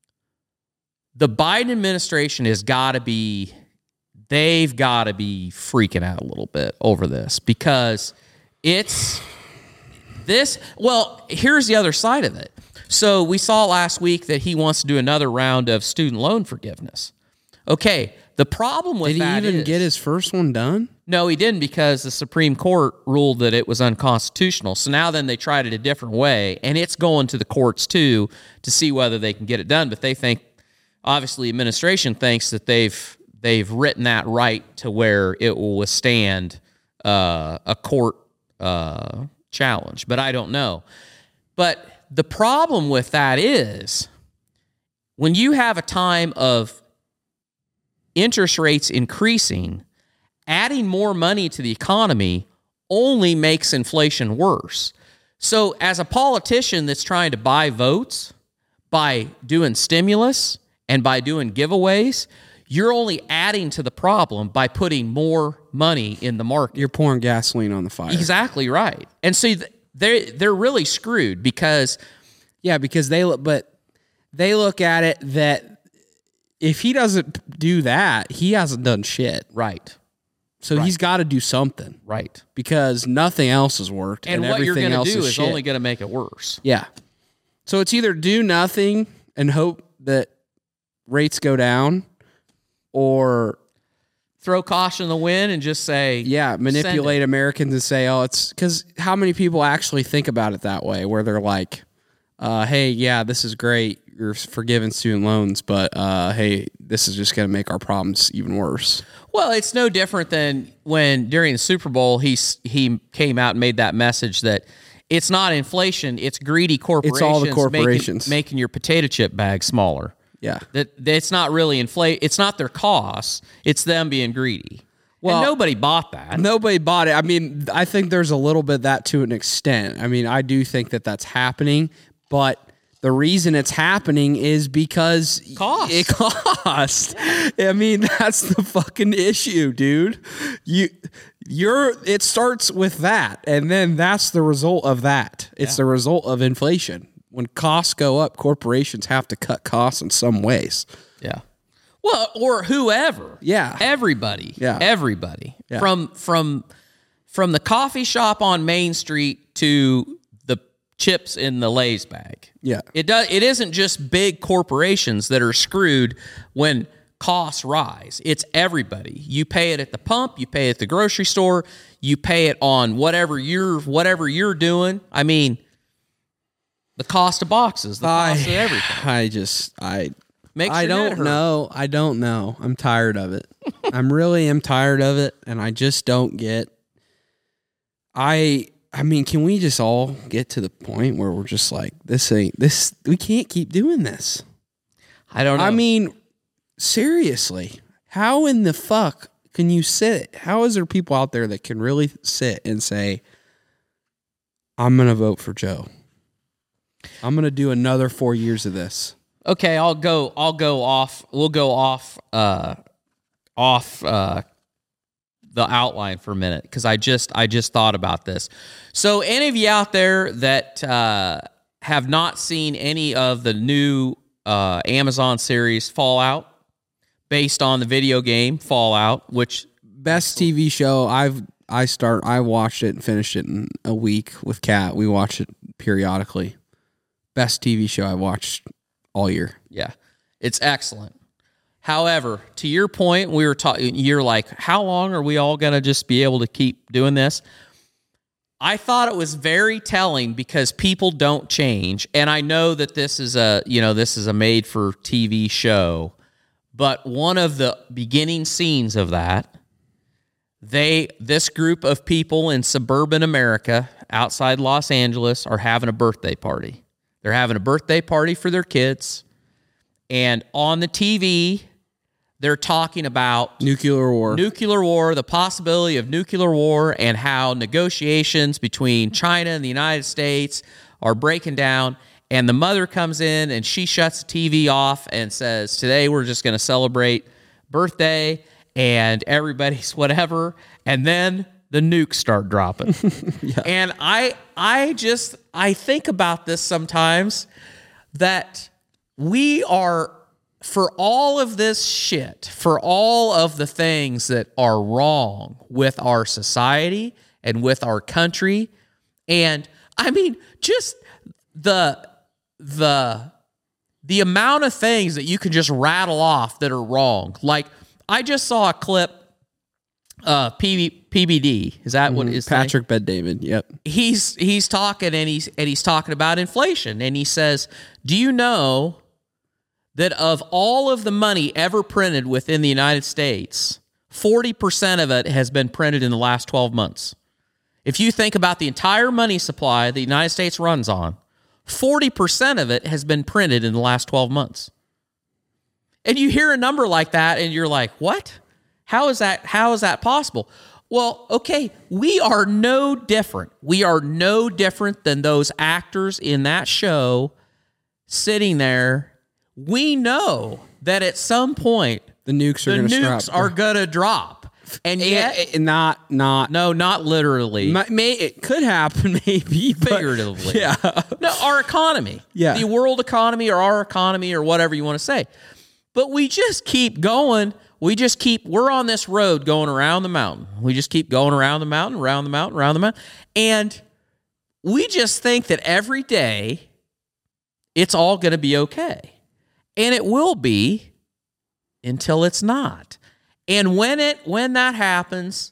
S3: the Biden administration has got to be, they've got to be freaking out a little bit over this, because it's this. Well, here's the other side of it. So we saw last week that he wants to do another round of student loan forgiveness. Okay, the problem with
S2: Did he
S3: that
S2: even
S3: is,
S2: get his first one done?
S3: No, he didn't, because the Supreme Court ruled that it was unconstitutional. So now then they tried it a different way, and it's going to the courts too to see whether they can get it done. But they think, obviously, administration thinks that they've they've written that right to where it will withstand uh, a court uh, challenge. But I don't know. But the problem with that is, when you have a time of interest rates increasing, adding more money to the economy only makes inflation worse. So as a politician that's trying to buy votes by doing stimulus and by doing giveaways, you're only adding to the problem by putting more money in the market.
S2: You're pouring gasoline on the fire.
S3: Exactly right. And so they're, they're really screwed because...
S2: Yeah, because they look, but they look at it that if he doesn't do that, he hasn't done shit.
S3: Right.
S2: So
S3: right.
S2: he's got to do something.
S3: Right.
S2: Because nothing else has worked.
S3: And,
S2: and
S3: what you're
S2: going to
S3: do
S2: is,
S3: is
S2: shit.
S3: only going to make it worse.
S2: Yeah. So it's either do nothing and hope that rates go down, or
S3: throw caution in the wind and just say,
S2: yeah, manipulate Americans and say, oh, it's because how many people actually think about it that way, where they're like, uh, hey, yeah, this is great. You're forgiving student loans, but uh, hey, this is just going to make our problems even worse.
S3: Well, it's no different than when during the Super Bowl, he, he came out and made that message that it's not inflation, it's greedy corporations,
S2: it's all the corporations.
S3: Making, making your potato chip bag smaller.
S2: Yeah.
S3: That, that it's not really inflate. It's not their costs. It's them being greedy. Well, and nobody bought that.
S2: Nobody bought it. I mean, I think there's a little bit of that to an extent. I mean, I do think that that's happening, but the reason it's happening is because
S3: cost.
S2: It costs. I mean, that's the fucking issue, dude. You, you're. It starts with that, and then that's the result of that. It's yeah. the result of inflation. When costs go up, corporations have to cut costs in some ways.
S3: Yeah. Well, or whoever.
S2: Yeah.
S3: Everybody.
S2: Yeah.
S3: Everybody.
S2: Yeah.
S3: From from from the coffee shop on Main Street to the chips in the Lay's bag.
S2: Yeah.
S3: It does it isn't just big corporations that are screwed when costs rise. It's everybody. You pay it at the pump, you pay it at the grocery store, you pay it on whatever you're whatever you're doing. I mean, the cost of boxes, the cost I, of everything.
S2: I just, I,
S3: Makes
S2: I don't know. I don't know. I'm tired of it. I'm really am tired of it, and I just don't get. I, I mean, can we just all get to the point where we're just like, this ain't this? We can't keep doing this.
S3: I don't know.
S2: I mean, seriously, how in the fuck can you sit? How is there people out there that can really sit and say, I'm going to vote for Joe? I'm going to do another four years of this.
S3: Okay, I'll go I'll go off we'll go off uh off uh the outline for a minute cuz I just I just thought about this. So any of you out there that uh have not seen any of the new uh Amazon series Fallout based on the video game Fallout, which
S2: best T V show I've I start I watched it and finished it in a week with Kat. We watch it periodically. Best T V show I watched all year.
S3: Yeah, it's excellent. However, to your point, we were talking, you're like, how long are we all going to just be able to keep doing this? I thought it was very telling because people don't change. And I know that this is a, you know, this is a made for T V show, but one of the beginning scenes of that, they, this group of people in suburban America outside Los Angeles are having a birthday party. They're having a birthday party for their kids, and on the T V, they're talking about
S2: nuclear war,
S3: nuclear war, the possibility of nuclear war, and how negotiations between China and the United States are breaking down. And the mother comes in and she shuts the T V off and says, today we're just going to celebrate birthday and everybody's whatever. And then the nukes start dropping. Yeah. And I I just, I think about this sometimes, that we are, for all of this shit, for all of the things that are wrong with our society and with our country, and I mean, just the, the, the amount of things that you can just rattle off that are wrong. Like, I just saw a clip, uh, P B, P B D, is that mm-hmm. what is
S2: Patrick Bet-David? Yep.
S3: He's he's talking and he's and he's talking about inflation, and he says, "Do you know that of all of the money ever printed within the United States, forty percent of it has been printed in the last twelve months? If you think about the entire money supply the United States runs on, forty percent of it has been printed in the last twelve months." And you hear a number like that and you're like, "What?" How is that how is that possible? Well, okay, we are no different. We are no different than those actors in that show sitting there. We know that at some point
S2: The nukes are
S3: the
S2: going to
S3: nukes
S2: drop.
S3: are going to drop. And yet,
S2: Eh, eh, not not
S3: no, not literally.
S2: May, may it could happen maybe but-
S3: Figuratively.
S2: Yeah.
S3: No, our economy.
S2: Yeah.
S3: The world economy or our economy or whatever you want to say. But we just keep going. We just keep, we're on this road going around the mountain. We just keep going around the mountain, around the mountain, around the mountain. And we just think that every day it's all going to be okay. And it will be until it's not. And when it when that happens,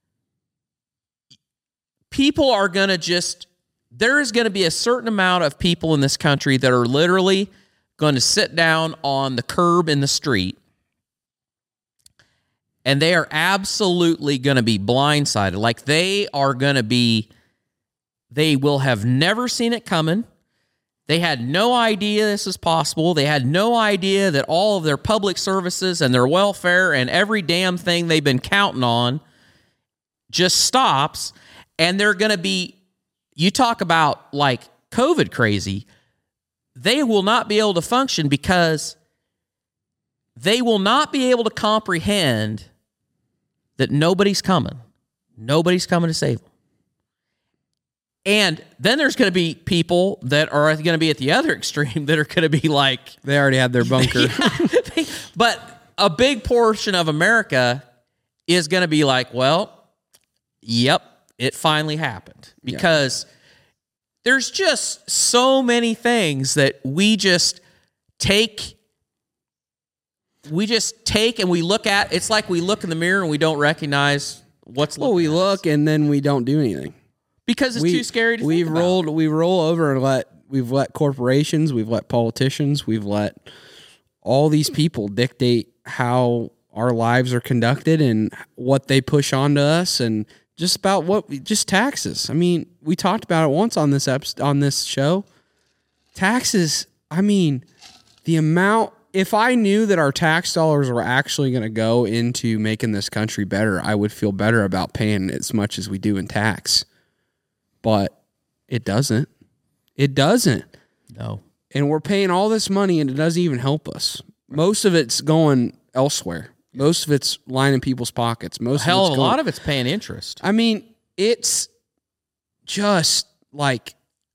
S3: people are going to just, there is going to be a certain amount of people in this country that are literally going to sit down on the curb in the street, and they are absolutely going to be blindsided. Like they are going to be, they will have never seen it coming. They had no idea this is possible. They had no idea that all of their public services and their welfare and every damn thing they've been counting on just stops. And they're going to be, you talk about like COVID crazy, they will not be able to function because they will not be able to comprehend that nobody's coming. Nobody's coming to save them. And then there's going to be people that are going to be at the other extreme that are going to be like...
S2: They already had their bunker.
S3: Yeah, but a big portion of America is going to be like, well, yep, it finally happened. Because yeah. there's just so many things that we just take... We just take and we look at... It's like we look in the mirror and we don't recognize what's...
S2: Well, we
S3: at
S2: look
S3: us.
S2: and then we don't do anything.
S3: Because it's
S2: we,
S3: too scary to
S2: we've
S3: think about.
S2: rolled we roll over and let we've let corporations, we've let politicians, we've let all these people dictate how our lives are conducted and what they push onto us, and just about what just taxes. I mean, we talked about it once on this episode, on this show. Taxes, I mean, the amount, if I knew that our tax dollars were actually going to go into making this country better, I would feel better about paying as much as we do in tax. But it doesn't. It doesn't.
S3: No.
S2: And we're paying all this money and it doesn't even help us. Most of it's going elsewhere. Most of it's lining people's pockets. Most
S3: Hell,
S2: of it's
S3: a
S2: going,
S3: lot of it's paying interest.
S2: I mean, it's just like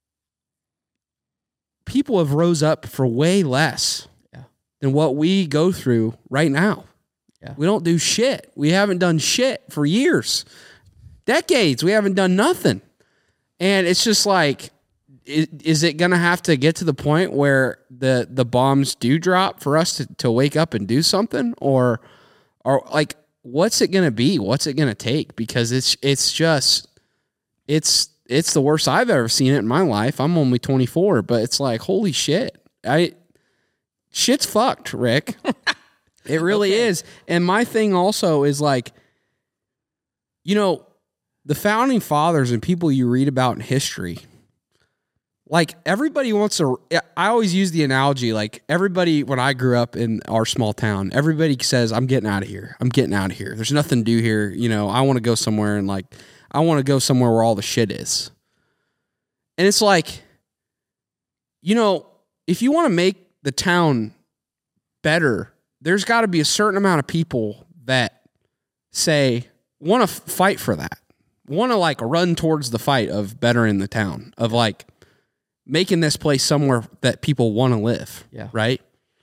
S2: people have rose up for way less
S3: yeah.
S2: than what we go through right now.
S3: Yeah.
S2: We don't do shit. We haven't done shit for years. Decades. We haven't done nothing. And it's just like, is, is it going to have to get to the point where the, the bombs do drop for us to, to wake up and do something? Or, or like, what's it going to be? What's it going to take? Because it's, it's just, it's, it's the worst I've ever seen it in my life. I'm only twenty-four, but it's like, holy shit. I, shit's fucked, Rick. It really
S3: Okay.
S2: is. And my thing also is like, you know, the founding fathers and people you read about in history, like everybody wants to, I always use the analogy, like everybody, when I grew up in our small town, everybody says, I'm getting out of here. I'm getting out of here. There's nothing to do here. You know, I want to go somewhere and like, I want to go somewhere where all the shit is. And it's like, you know, if you want to make the town better, there's got to be a certain amount of people that say, want to f- fight for that. Want to like run towards the fight of bettering the town, of like making this place somewhere that people want to live.
S3: Yeah.
S2: Right.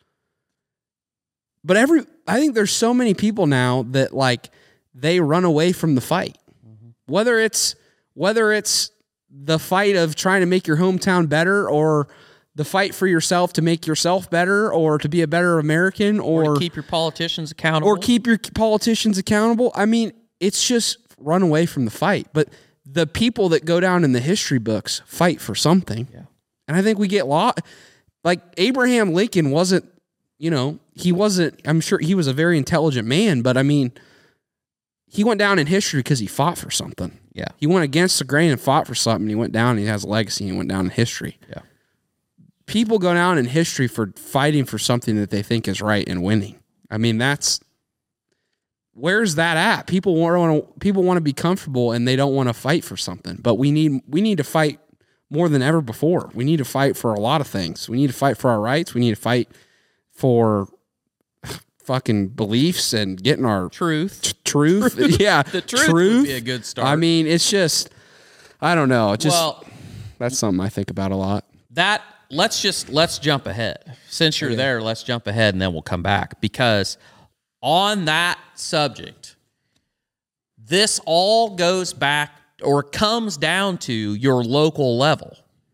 S2: But every, I think there's so many people now that like they run away from the fight, mm-hmm. whether it's, whether it's the fight of trying to make your hometown better, or the fight for yourself to make yourself better, or to be a better American, or,
S3: or to keep your politicians accountable,
S2: or keep your politicians accountable. I mean, it's just run away from the fight. But the people that go down in the history books fight for something.
S3: Yeah.
S2: And I think we get lost. Like Abraham Lincoln wasn't, you know, he wasn't, I'm sure he was a very intelligent man, but I mean, he went down in history because he fought for something.
S3: Yeah.
S2: He went against the grain and fought for something. He went down and he has a legacy and he went down in history.
S3: Yeah.
S2: People go down in history for fighting for something that they think is right and winning. I mean, that's, where's that at? People want to people want to be comfortable and they don't want to fight for something. But we need we need to fight more than ever before. We need to fight for a lot of things. We need to fight for our rights. We need to fight for fucking beliefs and getting our
S3: truth.
S2: T- truth. truth. Yeah.
S3: The truth, truth would be a good start.
S2: I mean, it's just, I don't know. It just,
S3: well,
S2: that's something I think about a lot.
S3: That, let's just, let's jump ahead. Since you're okay. there, let's jump ahead and then we'll come back. Because on that subject, this all goes back or comes down to your local level.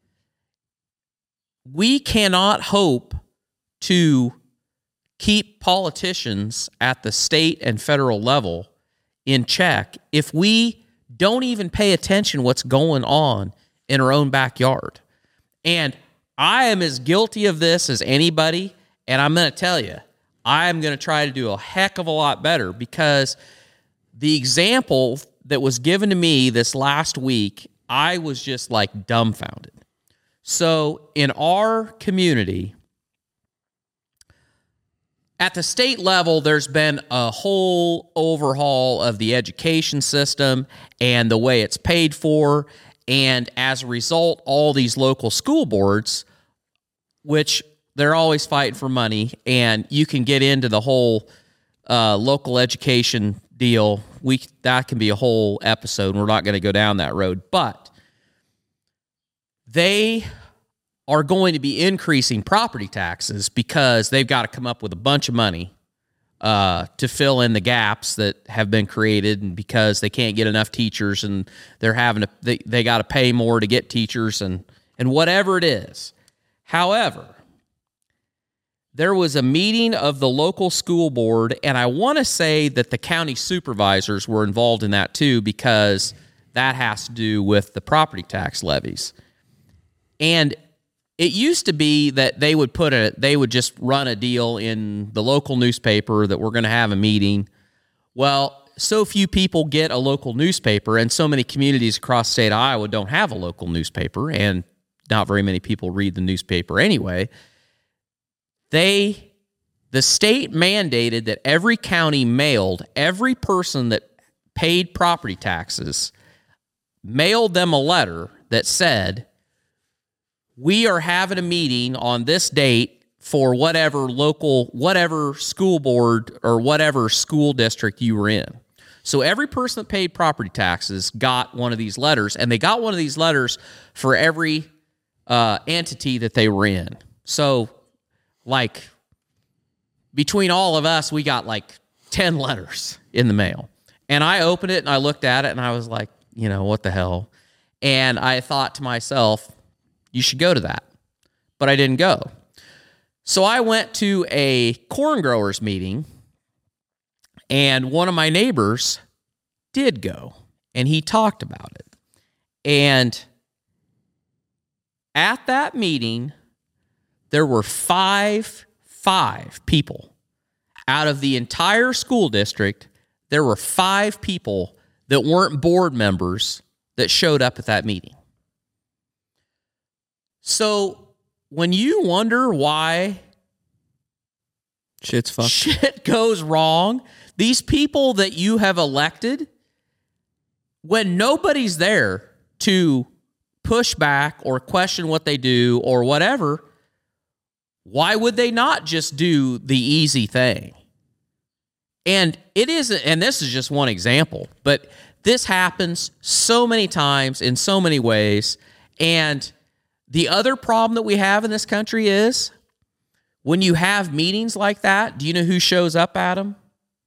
S3: We cannot hope to keep politicians at the state and federal level in check if we don't even pay attention what's going on in our own backyard. And I am as guilty of this as anybody, and I'm going to tell you, I'm going to try to do a heck of a lot better, because the example that was given to me this last week, I was just like dumbfounded. So in our community, at the state level, there's been a whole overhaul of the education system and the way it's paid for. And as a result, all these local school boards, which they're always fighting for money, and you can get into the whole uh, local education deal. We that can be a whole episode, and we're not going to go down that road. But they are going to be increasing property taxes because they've got to come up with a bunch of money uh, to fill in the gaps that have been created, and because they can't get enough teachers, and they're having to they, they got to pay more to get teachers, and and whatever it is. However, there was a meeting of the local school board, and I want to say that the county supervisors were involved in that too, because that has to do with the property tax levies. And it used to be that they would put a, they would just run a deal in the local newspaper that we're going to have a meeting. Well, so few people get a local newspaper, and so many communities across the state of Iowa don't have a local newspaper, and not very many people read the newspaper anyway. They, the state mandated that every county mailed every person that paid property taxes, mailed them a letter that said, we are having a meeting on this date for whatever local, whatever school board or whatever school district you were in. So every person that paid property taxes got one of these letters, and they got one of these letters for every uh, entity that they were in. So, like, between all of us, we got like ten letters in the mail. And I opened it and I looked at it and I was like, you know, what the hell? And I thought to myself, you should go to that. But I didn't go. So I went to a corn growers meeting, and one of my neighbors did go, and he talked about it. And at that meeting, there were five, five people out of the entire school district. There were five people that weren't board members that showed up at that meeting. So when you wonder why
S2: shit's fucked,
S3: shit goes wrong, these people that you have elected, when nobody's there to push back or question what they do or whatever, why would they not just do the easy thing? And it is, and this is just one example, but this happens so many times in so many ways. And the other problem that we have in this country is when you have meetings like that, do you know who shows up at them?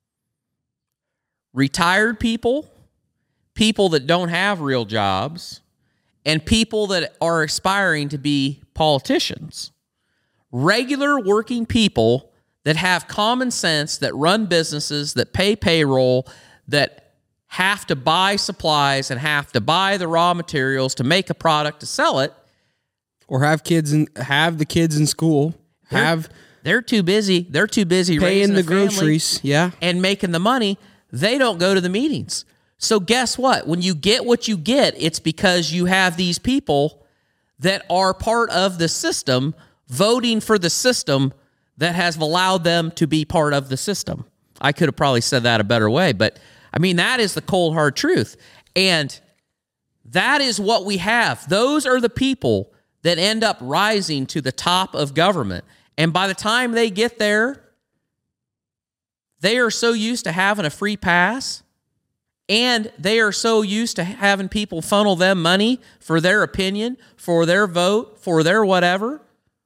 S3: Retired people, people that don't have real jobs, and people that are aspiring to be politicians. Regular working people that have common sense, that run businesses, that pay payroll, that have to buy supplies and have to buy the raw materials to make a product to sell it.
S2: Or have kids and have the kids in school.
S3: They're,
S2: have
S3: they're too busy. They're too busy
S2: paying
S3: raising
S2: the
S3: a family
S2: groceries, yeah,
S3: and making the money. They don't go to the meetings. So guess what? When you get what you get, it's because you have these people that are part of the system voting for the system that has allowed them to be part of the system. I could have probably said that a better way, but I mean, that is the cold hard truth. And that is what we have. Those are the people that end up rising to the top of government. And by the time they get there, they are so used to having a free pass, and they are so used to having people funnel them money for their opinion, for their vote, for their whatever.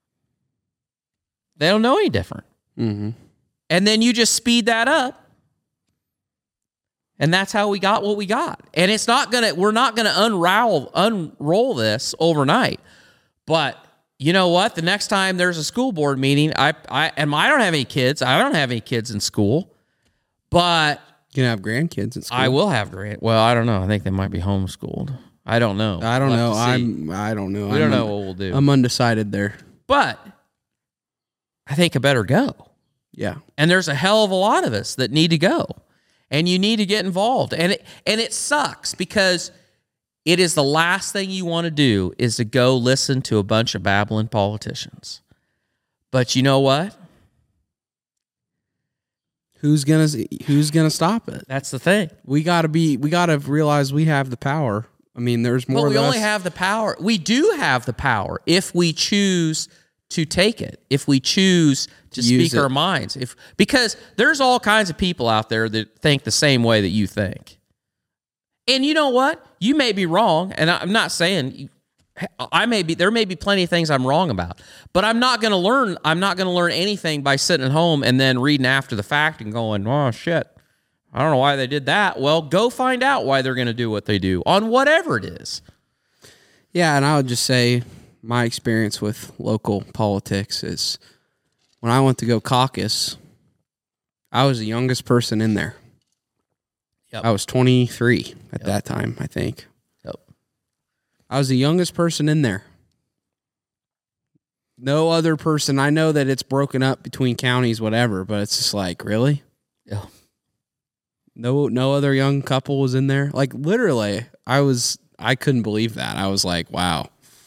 S3: They don't know any different.
S2: Mm-hmm.
S3: And then you just speed that up. And that's how we got what we got. And it's not gonna, we're not gonna unravel, unroll this overnight. But you know what? The next time there's a school board meeting, I, I, and I don't have any kids. I don't have any kids in school, but
S2: You can have grandkids at school.
S3: I will have grand. Well, I don't know. I think they might be homeschooled. I don't know.
S2: I don't
S3: We'll
S2: know.
S3: have to see.
S2: I'm. I don't know.
S3: We
S2: I'm
S3: don't know
S2: un-
S3: what we'll do.
S2: I'm undecided there.
S3: But I think I better go.
S2: Yeah.
S3: And there's a hell of a lot of us that need to go. And you need to get involved. And it, and it sucks because it is the last thing you want to do is to go listen to a bunch of babbling politicians. But you know what?
S2: Who's gonna Who's gonna stop it?
S3: That's the thing.
S2: We gotta be. We gotta realize we have the power. I mean, there's more.
S3: But we
S2: than
S3: only
S2: us.
S3: have the power. We do have the power if we choose to take it. If we choose to
S2: Use
S3: speak
S2: it.
S3: our minds. If because there's all kinds of people out there that think the same way that you think. And you know what? You may be wrong, and I'm not saying I may be. There may be plenty of things I'm wrong about, but I'm not going to learn. I'm not going to learn anything by sitting at home and then reading after the fact and going, "Oh shit, I don't know why they did that." Well, go find out why they're going to do what they do on whatever it is.
S2: Yeah, and I would just say my experience with local politics is when I went to go caucus, I was the youngest person in there.
S3: Yep.
S2: I was twenty-three at
S3: Yep.
S2: that time, I think.
S3: Yep.
S2: I was the youngest person in there. No other person. I know that it's broken up between counties, whatever, but it's just like, really?
S3: Yeah.
S2: No, no other young couple was in there. Like literally, I was. I couldn't believe that. I was like, wow.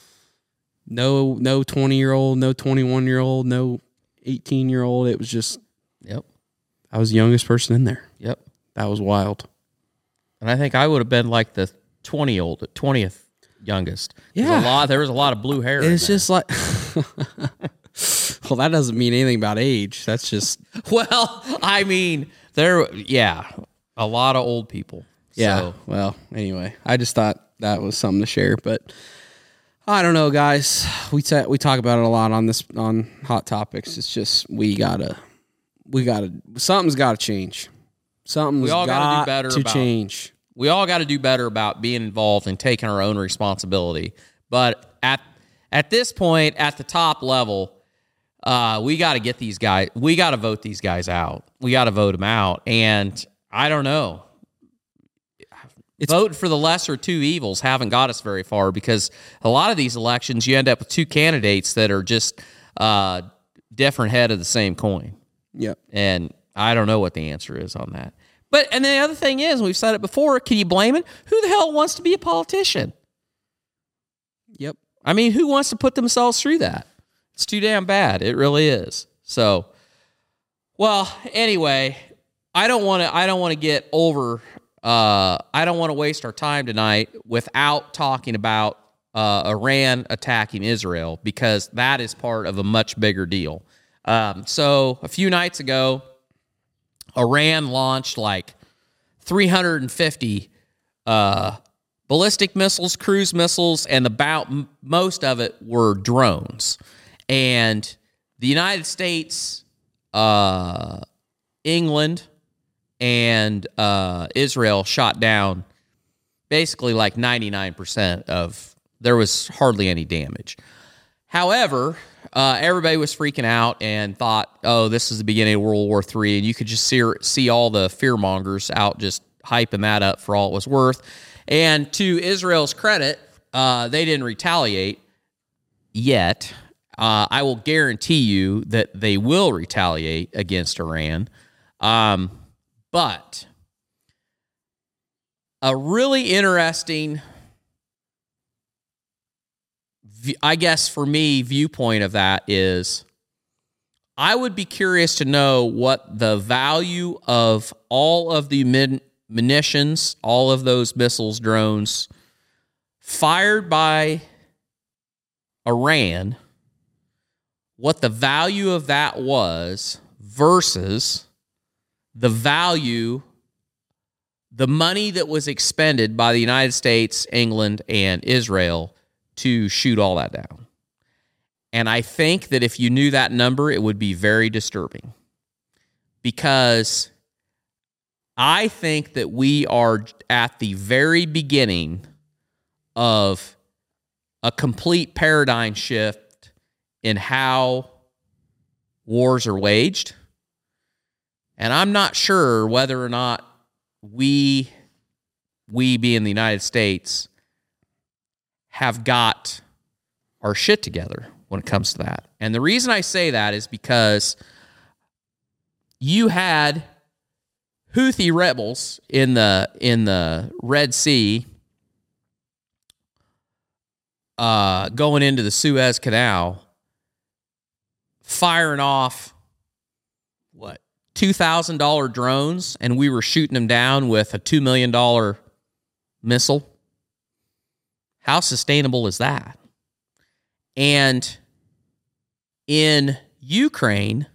S2: No, no twenty year old, no twenty-one year old, no eighteen year old. It was just.
S3: Yep.
S2: I was the youngest person in there.
S3: Yep.
S2: That was wild.
S3: And I think I would have been like the twenty old, twentieth youngest. 'Cause
S2: Yeah.
S3: a lot. There was a lot of blue hair. in
S2: It's
S3: there.
S2: just like. Well, that doesn't mean anything about age. That's just.
S3: Well, I mean, there. Yeah, a lot of old people.
S2: Yeah.
S3: So,
S2: Well, anyway, I just thought that was something to share, but I don't know, guys. We ta- we talk about it a lot on this on Hot Topics. It's just we gotta we gotta something's got to change. Something's
S3: We all gotta do
S2: got
S3: better
S2: to
S3: about-
S2: change.
S3: we all got to do better about being involved and taking our own responsibility. But at at this point, at the top level, uh, we got to get these guys. We got to vote these guys out. We got to vote them out. And I don't know.
S2: It's-
S3: Voting for the lesser two evils haven't got us very far because a lot of these elections, you end up with two candidates that are just uh, different head of the same coin.
S2: Yep.
S3: And I don't know what the answer is on that. But, and the other thing is, we've said it before, can you blame it? Who the hell wants to be a politician?
S2: Yep.
S3: I mean, who wants to put themselves through that? It's too damn bad. It really is. So, well, anyway, I don't want to, I don't want to get over, uh, I don't want to waste our time tonight without talking about uh, Iran attacking Israel because that is part of a much bigger deal. Um, so a few nights ago, Iran launched like three hundred fifty uh, ballistic missiles, cruise missiles, and about m- most of it were drones. And the United States, uh, England, and uh, Israel shot down basically like ninety-nine percent of, there was hardly any damage. However, uh, everybody was freaking out and thought, oh, this is the beginning of World War Three, and you could just see, see all the fearmongers out just hyping that up for all it was worth. And to Israel's credit, uh, they didn't retaliate yet. Uh, I will guarantee you that they will retaliate against Iran. Um, but a really interesting, I guess for me, viewpoint of that is I would be curious to know what the value of all of the min- munitions, all of those missiles, drones, fired by Iran, what the value of that was versus the value, the money that was expended by the United States, England, and Israel to shoot all that down. And I think that if you knew that number, it would be very disturbing, because I think that we are at the very beginning of a complete paradigm shift in how wars are waged. And I'm not sure whether or not we, we being the United States, have got our shit together when it comes to that. And the reason I say that is because you had Houthi rebels in the in the Red Sea uh, going into the Suez Canal, firing off what two thousand dollar drones, and we were shooting them down with a two million dollar missile. How sustainable is that? And in Ukraine,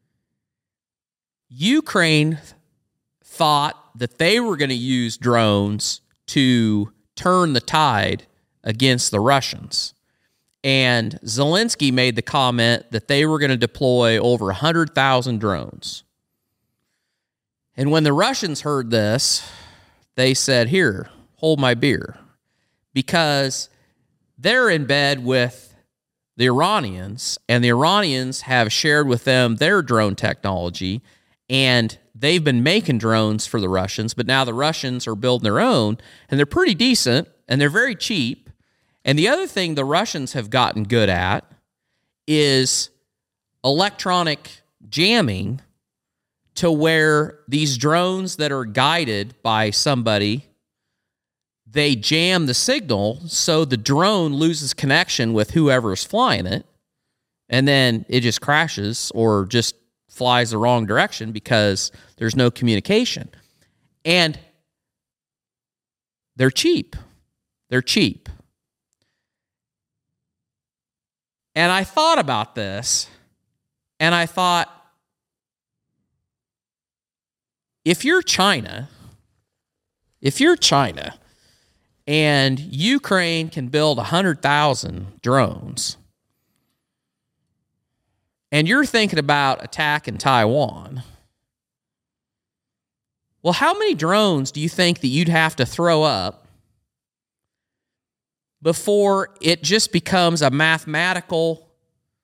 S3: Ukraine thought that they were going to use drones to turn the tide against the Russians. And Zelensky made the comment that they were going to deploy over one hundred thousand drones. And when the Russians heard this, they said, "Here, hold my beer." Because they're in bed with the Iranians, and the Iranians have shared with them their drone technology, and they've been making drones for the Russians, but now the Russians are building their own, and they're pretty decent, and they're very cheap. And the other thing the Russians have gotten good at is electronic jamming, to where these drones that are guided by somebody, they jam the signal so the drone loses connection with whoever is flying it, and then it just crashes or just flies the wrong direction because there's no communication. And they're cheap. They're cheap. And I thought about this, and I thought, if you're China, if you're China, and Ukraine can build one hundred thousand drones, and you're thinking about attacking Taiwan, well, how many drones do you think that you'd have to throw up before it just becomes a mathematical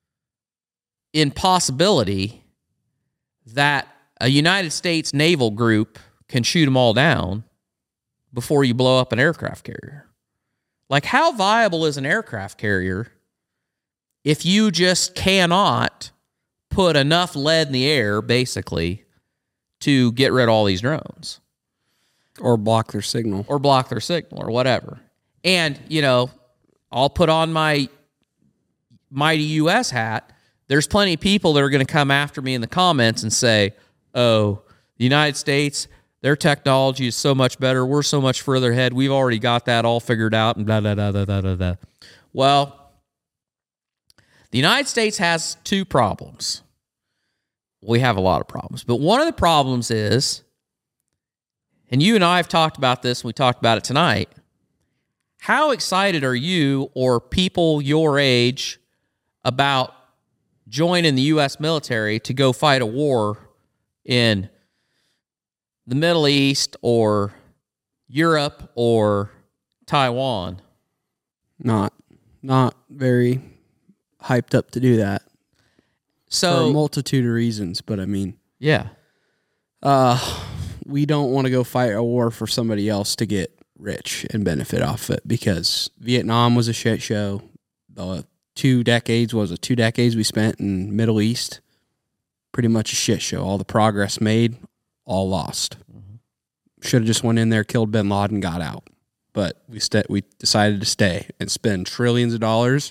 S3: impossibility that a United States naval group can shoot them all down before you blow up an aircraft carrier? Like, how viable is an aircraft carrier if you just cannot put enough lead in the air, basically, to get rid of all these drones?
S2: Or block their signal.
S3: Or block their signal, or whatever. And, you know, I'll put on my mighty U S hat. There's plenty of people that are going to come after me in the comments and say, oh, the United States, their technology is so much better. We're so much further ahead. We've already got that all figured out, and blah, blah, blah, blah, blah, blah. Well, the United States has two problems. We have a lot of problems. But one of the problems is, and you and I have talked about this, and we talked about it tonight, how excited are you or people your age about joining the U S military to go fight a war in the Middle East or Europe or Taiwan?
S2: Not, not very hyped up to do that.
S3: So,
S2: for a multitude of reasons, but I mean,
S3: yeah,
S2: uh, we don't want to go fight a war for somebody else to get rich and benefit off it, because Vietnam was a shit show. The two decades was it two decades we spent in Middle East, pretty much a shit show. All the progress made, all lost. Mm-hmm. Should have just went in there, killed Bin Laden, got out. But we st- we decided to stay and spend trillions of dollars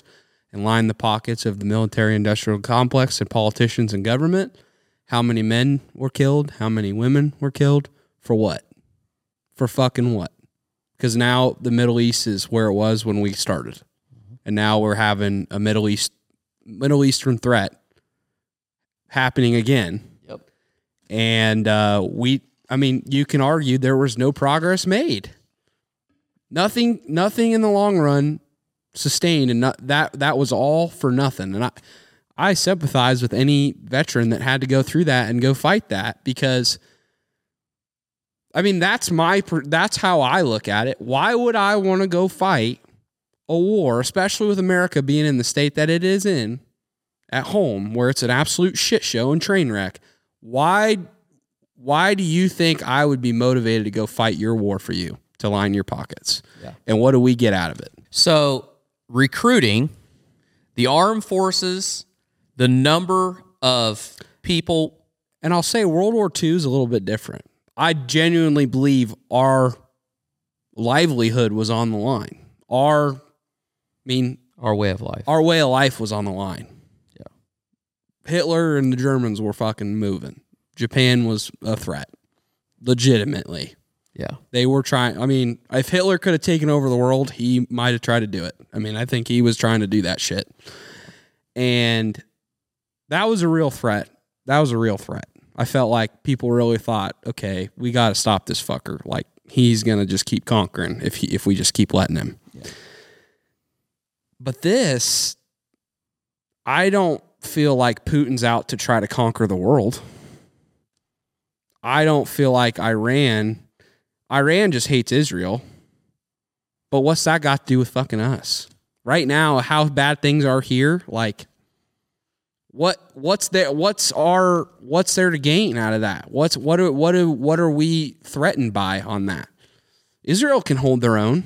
S2: and line the pockets of the military-industrial complex and politicians and government. How many men were killed? How many women were killed? For what? For fucking what? Because now the Middle East is where it was when we started. And now we're having a Middle East, Middle Eastern threat happening again.
S3: Yep.
S2: And uh, we, I mean, you can argue there was no progress made. Nothing, nothing in the long run sustained, and not, that that was all for nothing. And I, I sympathize with any veteran that had to go through that and go fight that, because, I mean, that's my, that's how I look at it. Why would I want to go fight a war, especially with America being in the state that it is in, at home, where it's an absolute shit show and train wreck? Why, why do you think I would be motivated to go fight your war for you, to line your pockets?
S3: Yeah.
S2: And what do we get out of it?
S3: So recruiting, the armed forces, the number of people.
S2: And I'll say World War Two is a little bit different. I genuinely believe our livelihood was on the line. Our, I mean,
S3: our way of life.
S2: Our way of life was on the line.
S3: Yeah.
S2: Hitler and the Germans were fucking moving. Japan was a threat. Legitimately.
S3: Yeah.
S2: They were trying, I mean, if Hitler could have taken over the world, he might have tried to do it. I mean, I think he was trying to do that shit. And that was a real threat. That was a real threat. I felt like people really thought, okay, we got to stop this fucker. Like, he's going to just keep conquering if he, if we just keep letting him.
S3: Yeah.
S2: But this, I don't feel like Putin's out to try to conquer the world. I don't feel like Iran, Iran just hates Israel. But what's that got to do with fucking us? Right now, how bad things are here, like, What what's there? What's our what's there to gain out of that? What's what are what are what are we threatened by on that? Israel can hold their own.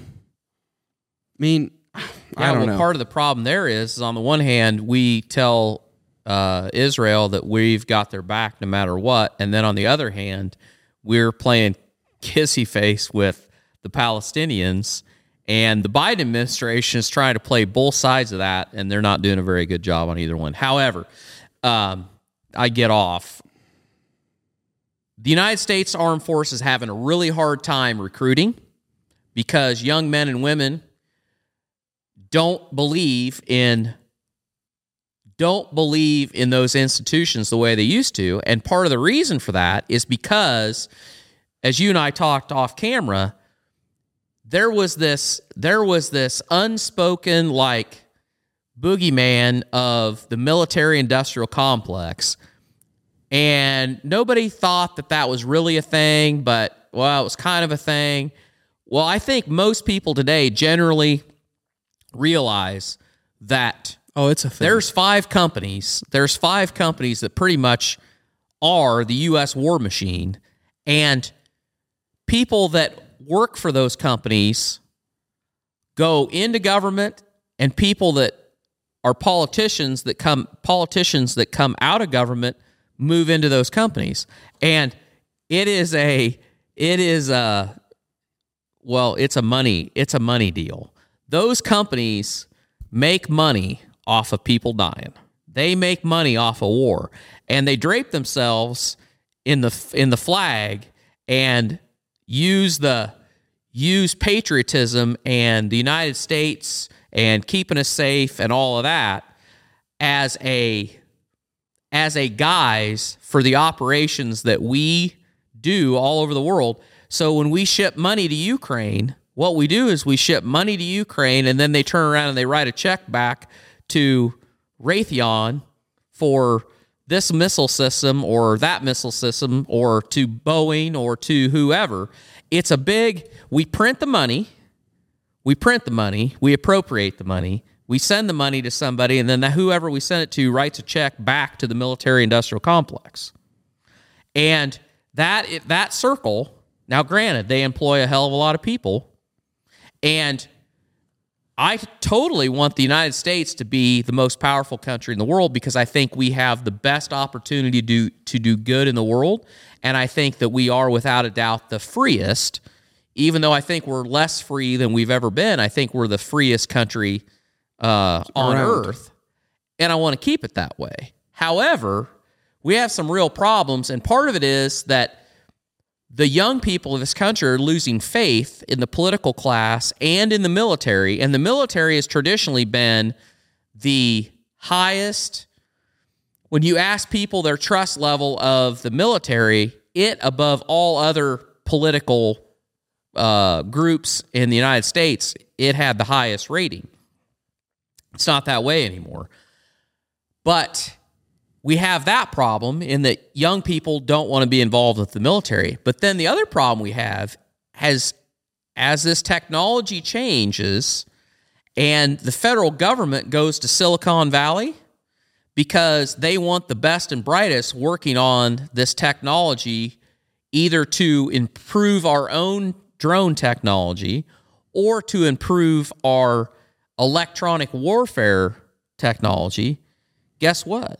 S2: I mean, I
S3: yeah,
S2: don't
S3: well,
S2: know.
S3: Part of the problem there is, is on the one hand, we tell uh, Israel that we've got their back no matter what, and then on the other hand, we're playing kissy face with the Palestinians. And the Biden administration is trying to play both sides of that, and they're not doing a very good job on either one. However, um, I get off. The United States Armed Forces having a really hard time recruiting because young men and women don't believe in don't believe in those institutions the way they used to. And part of the reason for that is because, as you and I talked off camera, There was this there was this unspoken, like, boogeyman of the military-industrial complex, and nobody thought that that was really a thing, but, well, it was kind of a thing. Well, I think most people today generally realize that
S2: oh, it's a thing.
S3: There's five companies. There's five companies that pretty much are the U S war machine, and people that work for those companies go into government, and people that are politicians that come politicians that come out of government move into those companies. And it is a it is a well, it's a money it's a money deal. Those companies make money off of people dying. They make money off of war, and they drape themselves in the in the flag and use the use patriotism and the United States and keeping us safe and all of that as a as a guise for the operations that we do all over the world. So when we ship money to Ukraine, what we do is we ship money to Ukraine, and then they turn around and they write a check back to Raytheon for this missile system or that missile system, or to Boeing or to whoever. It's a big, we print the money, we print the money, we appropriate the money, we send the money to somebody, and then whoever we send it to writes a check back to the military-industrial complex. And that that circle, now granted, they employ a hell of a lot of people, and I totally want the United States to be the most powerful country in the world, because I think we have the best opportunity to do, to do good in the world, and I think that we are, without a doubt, the freest. Even though I think we're less free than we've ever been, I think we're the freest country uh, on
S2: Around.
S3: Earth, and I want to keep it that way. However, we have some real problems, and part of it is that the young people of this country are losing faith in the political class and in the military, and the military has traditionally been the highest. When you ask people their trust level of the military, it, above all other political uh, groups in the United States, it had the highest rating. It's not that way anymore. But we have that problem in that young people don't want to be involved with the military. But then the other problem we have has, as this technology changes and the federal government goes to Silicon Valley because they want the best and brightest working on this technology, either to improve our own drone technology or to improve our electronic warfare technology, guess what?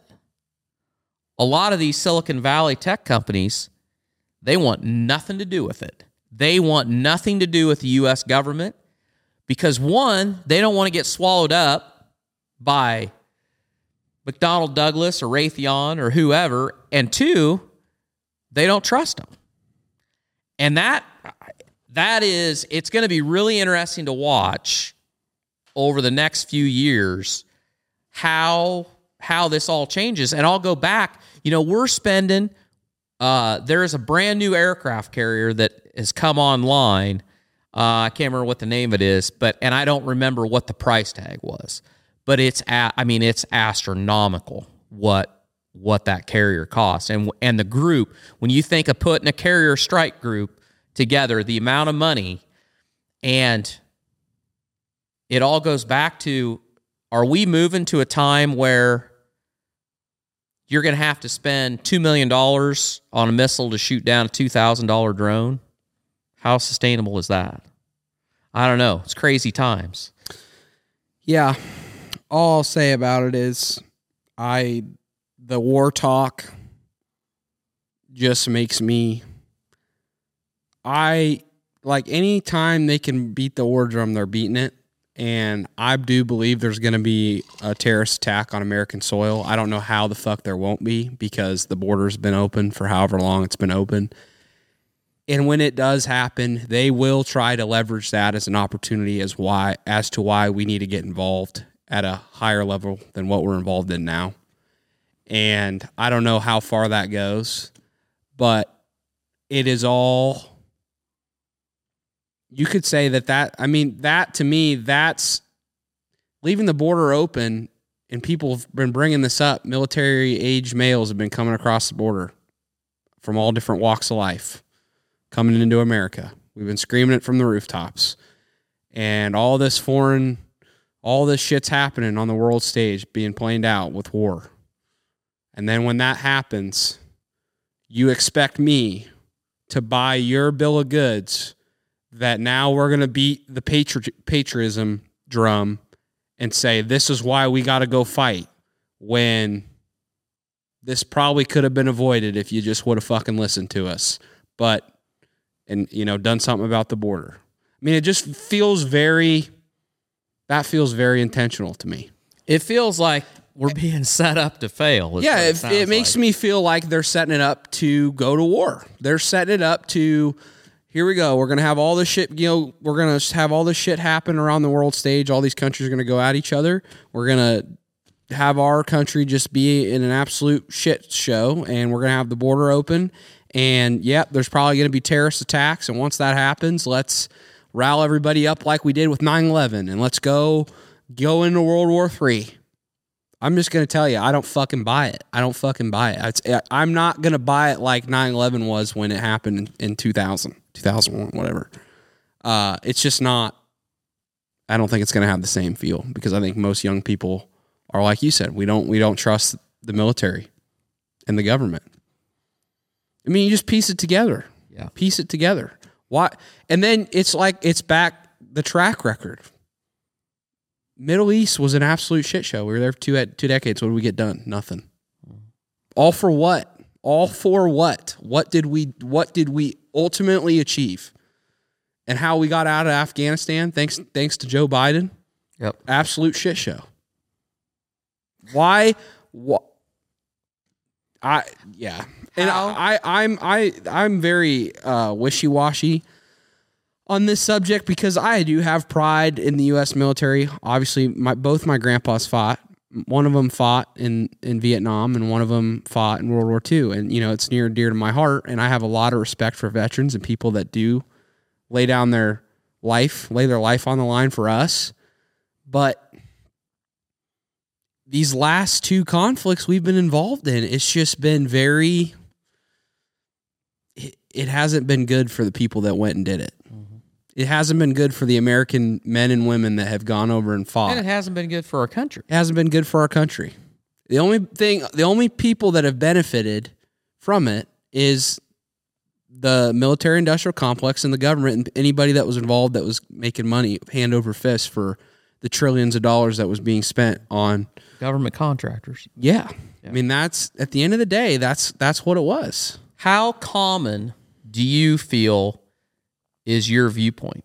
S3: A lot of these Silicon Valley tech companies, they want nothing to do with it. They want nothing to do with the U S government because, one, they don't want to get swallowed up by McDonnell Douglas or Raytheon or whoever, and two, they don't trust them. And that that is, it's going to be really interesting to watch over the next few years how how this all changes. And I'll go back, you know, we're spending, uh, there is a brand new aircraft carrier that has come online. Uh, I can't remember what the name of it is, but, and I don't remember what the price tag was, but it's, a, I mean, it's astronomical what, what that carrier costs. And, and the group, when you think of putting a carrier strike group together, the amount of money, and it all goes back to, are we moving to a time where you're going to have to spend two million dollars on a missile to shoot down a two thousand dollars drone? How sustainable is that? I don't know. It's crazy times.
S2: Yeah. All I'll say about it is I the war talk just makes me I like any time they can beat the war drum, they're beating it. And I do believe there's going to be a terrorist attack on American soil. I don't know how the fuck there won't be because the border's been open for however long it's been open. And when it does happen, they will try to leverage that as an opportunity as why as to why we need to get involved at a higher level than what we're involved in now. And I don't know how far that goes, but it is all... You could say that that, I mean, that to me, that's leaving the border open, and people have been bringing this up. Military-age males have been coming across the border from all different walks of life, coming into America. We've been screaming it from the rooftops. And all this foreign, all this shit's happening on the world stage, being played out with war. And then when that happens, you expect me to buy your bill of goods that now we're going to beat the patri- patriotism drum and say, this is why we got to go fight, when this probably could have been avoided if you just would have fucking listened to us. But, and, you know, done something about the border. I mean, it just feels very, that feels very intentional to me.
S3: It feels like we're being set up to fail.
S2: Yeah,
S3: it,
S2: it, it makes
S3: like.
S2: me feel like they're setting it up to go to war. They're setting it up to... Here we go. We're going to have all this shit, you know, we're going to have all this shit happen around the world stage. All these countries are going to go at each other. We're going to have our country just be in an absolute shit show, and we're going to have the border open. And, yep, there's probably going to be terrorist attacks. And once that happens, let's rile everybody up like we did with nine eleven, and let's go go into World War Three. I'm just going to tell you, I don't fucking buy it. I don't fucking buy it. It's, I'm not going to buy it like nine eleven was when it happened in, in two thousand. two thousand one, whatever. Uh, it's just not, I don't think it's going to have the same feel, because I think most young people are like you said, we don't we don't trust the military and the government. I mean, you just piece it together.
S3: Yeah.
S2: Piece it together. Why? And then it's like, it's back the track record. Middle East was an absolute shit show. We were there for two, two decades. What did we get done? Nothing. All for what? All for what? What did we what did we ultimately achieve? And how we got out of Afghanistan, thanks thanks to Joe Biden?
S3: Yep.
S2: Absolute shit show. Why? What? I yeah. And I, I I'm I I'm very uh, wishy-washy on this subject because I do have pride in the U S military. Obviously, my both my grandpas fought. One of them fought in, in Vietnam, and one of them fought in World War Two. And you know, it's near and dear to my heart. And I have a lot of respect for veterans and people that do lay down their life, lay their life on the line for us. But these last two conflicts we've been involved in, it's just been very. It, it hasn't been good for the people that went and did it. It hasn't been good for the American men and women that have gone over and fought.
S3: And it hasn't been good for our country.
S2: It hasn't been good for our country. The only thing, the only people that have benefited from it is the military industrial complex and the government and anybody that was involved that was making money hand over fist for the trillions of dollars that was being spent on
S3: government contractors.
S2: Yeah. yeah. I mean, that's at the end of the day, that's that's what it was.
S3: How common do you feel is your viewpoint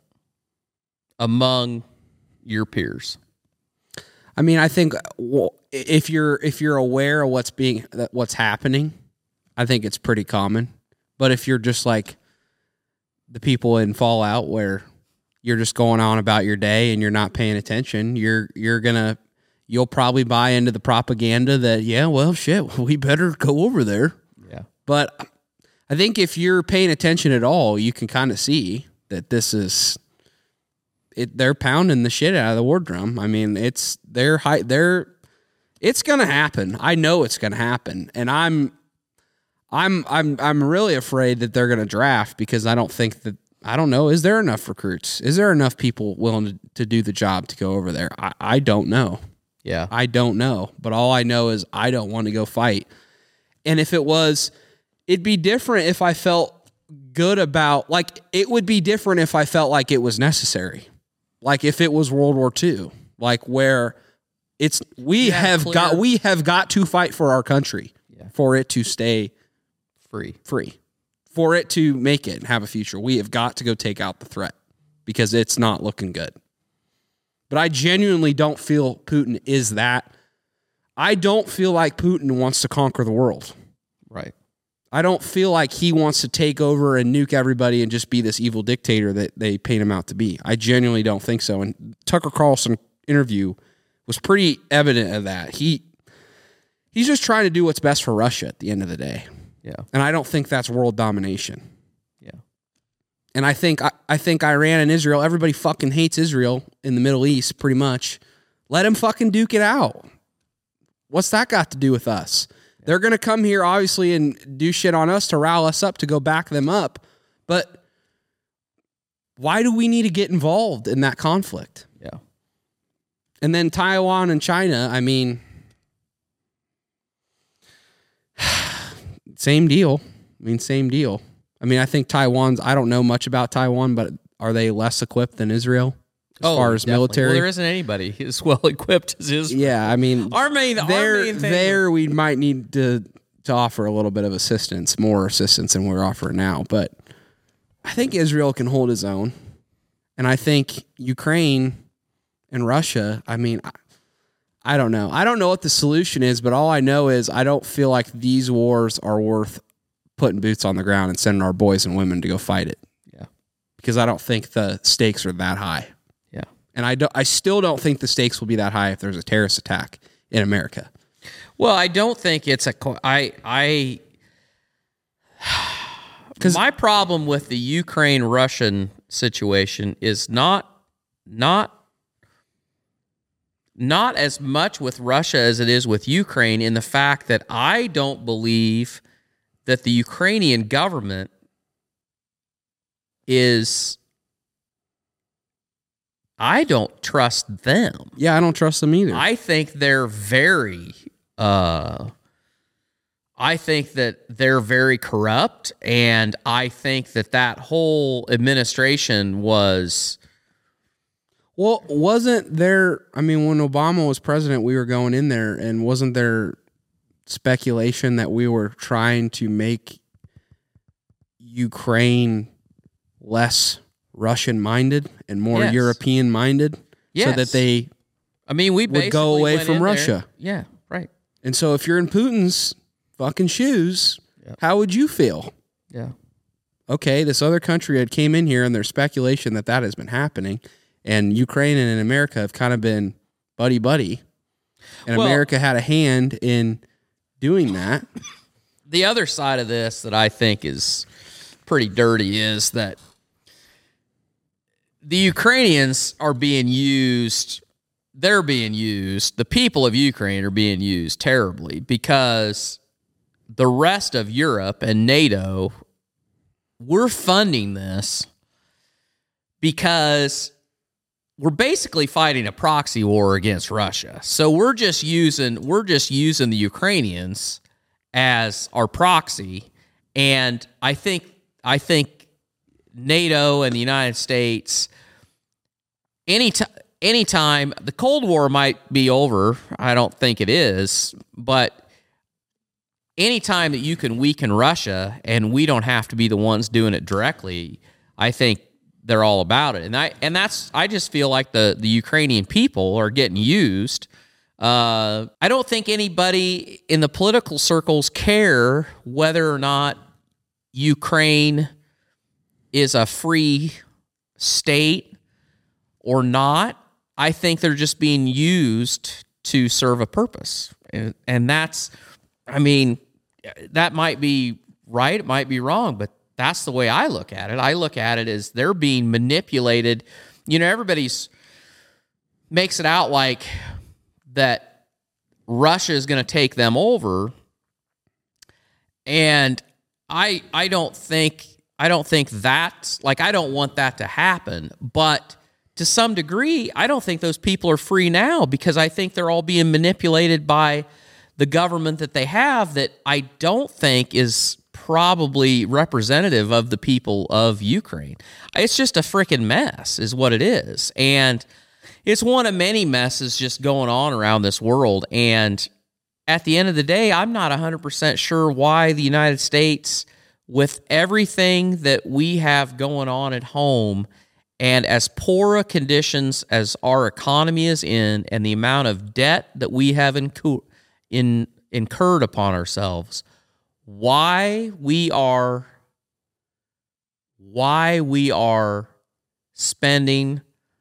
S3: among your peers?
S2: I mean, I think well, if you're if you're aware of what's being what's happening, I think it's pretty common. But if you're just like the people in Fallout where you're just going on about your day and you're not paying attention, you're you're gonna you'll probably buy into the propaganda that yeah, well, shit, we better go over there.
S3: Yeah.
S2: But I think if you're paying attention at all, you can kind of see that this is it. They're pounding the shit out of the war drum. I mean, it's they're high. They're it's gonna happen. I know it's gonna happen, and I'm I'm I'm I'm really afraid that they're gonna draft because I don't think that I don't know. Is there enough recruits? Is there enough people willing to, to do the job to go over there? I, I don't know.
S3: Yeah,
S2: I don't know. But all I know is I don't want to go fight. And if it was. It'd be different if I felt good about, like, it would be different if I felt like it was necessary. Like if it was World War Two, like where it's, we yeah, have clear. got, we have got to fight for our country yeah. for it to stay
S3: free,
S2: free, for it to make it and have a future. We have got to go take out the threat because it's not looking good. But I genuinely don't feel Putin is that. I don't feel like Putin wants to conquer the world.
S3: Right.
S2: I don't feel like he wants to take over and nuke everybody and just be this evil dictator that they paint him out to be. I genuinely don't think so. And Tucker Carlson interview was pretty evident of that. He he's just trying to do what's best for Russia at the end of the day.
S3: Yeah.
S2: And I don't think that's world domination.
S3: Yeah.
S2: And I think I, I think Iran and Israel, everybody fucking hates Israel in the Middle East pretty much. Let him fucking duke it out. What's that got to do with us? They're going to come here, obviously, and do shit on us to rile us up, to go back them up. But why do we need to get involved in that conflict?
S3: Yeah.
S2: And then Taiwan and China, I mean, same deal. I mean, same deal. I mean, I think Taiwan's, I don't know much about Taiwan, but are they less equipped than Israel? As
S3: oh,
S2: far as
S3: definitely.
S2: military,
S3: well, there isn't anybody as well equipped as Israel.
S2: Yeah, I mean,
S3: our main,
S2: there,
S3: our main thing
S2: there we might need to to offer a little bit of assistance, more assistance than we're offering now. But I think Israel can hold its own, and I think Ukraine and Russia. I mean, I, I don't know. I don't know what the solution is, but all I know is I don't feel like these wars are worth putting boots on the ground and sending our boys and women to go fight it.
S3: Yeah,
S2: because I don't think the stakes are that high. And I, do, I still don't think the stakes will be that high if there's a terrorist attack in America.
S3: Well, I don't think it's a... I... I Because my problem with the Ukraine-Russian situation is not... Not... Not as much with Russia as it is with Ukraine in the fact that I don't believe that the Ukrainian government is... I don't trust them.
S2: Yeah, I don't trust them either.
S3: I think they're very, uh, I think that they're very corrupt, and I think that that whole administration was...
S2: Well, wasn't there, I mean, when Obama was president, we were going in there, and wasn't there speculation that we were trying to make Ukraine less Russian-minded and more
S3: yes.
S2: European-minded,
S3: yes.
S2: so that they
S3: I mean, we
S2: would go
S3: basically
S2: away
S3: went
S2: from
S3: in there-
S2: Russia.
S3: Yeah, right.
S2: And so if you're in Putin's fucking shoes, how would you feel?
S3: Yeah.
S2: Okay, this other country had came in here, and there's speculation that that has been happening, and Ukraine and America have kind of been buddy-buddy, and
S3: Well-
S2: America had a hand in doing that.
S3: The other side of this that I think is pretty dirty is that the Ukrainians are being used, they're being used, the people of Ukraine are being used terribly because the rest of Europe and NATO, we're funding this because we're basically fighting a proxy war against Russia. So we're just using we're just using the Ukrainians as our proxy, and I think I think NATO and the United States, anytime anytime the Cold War might be over, I don't think it is, but anytime that you can weaken Russia and we don't have to be the ones doing it directly, I think they're all about it. And I and that's I just feel like the, the Ukrainian people are getting used. Uh, I don't think anybody in the political circles care whether or not Ukraine is a free state or not. I think they're just being used to serve a purpose. And, and that's, I mean, that might be right, it might be wrong, but that's the way I look at it. I look at it as they're being manipulated. You know, everybody's makes it out like that Russia is going to take them over, and I I don't think I don't think that's like I don't want that to happen. But to some degree, I don't think those people are free now because I think they're all being manipulated by the government that they have that I don't think is probably representative of the people of Ukraine. It's just a freaking mess is what it is. And it's one of many messes just going on around this world. And at the end of the day, I'm not one hundred percent sure why the United States, with everything that we have going on at home and as poor a conditions as our economy is in and the amount of debt that we have incu- in, incurred upon ourselves, why we are why we are spending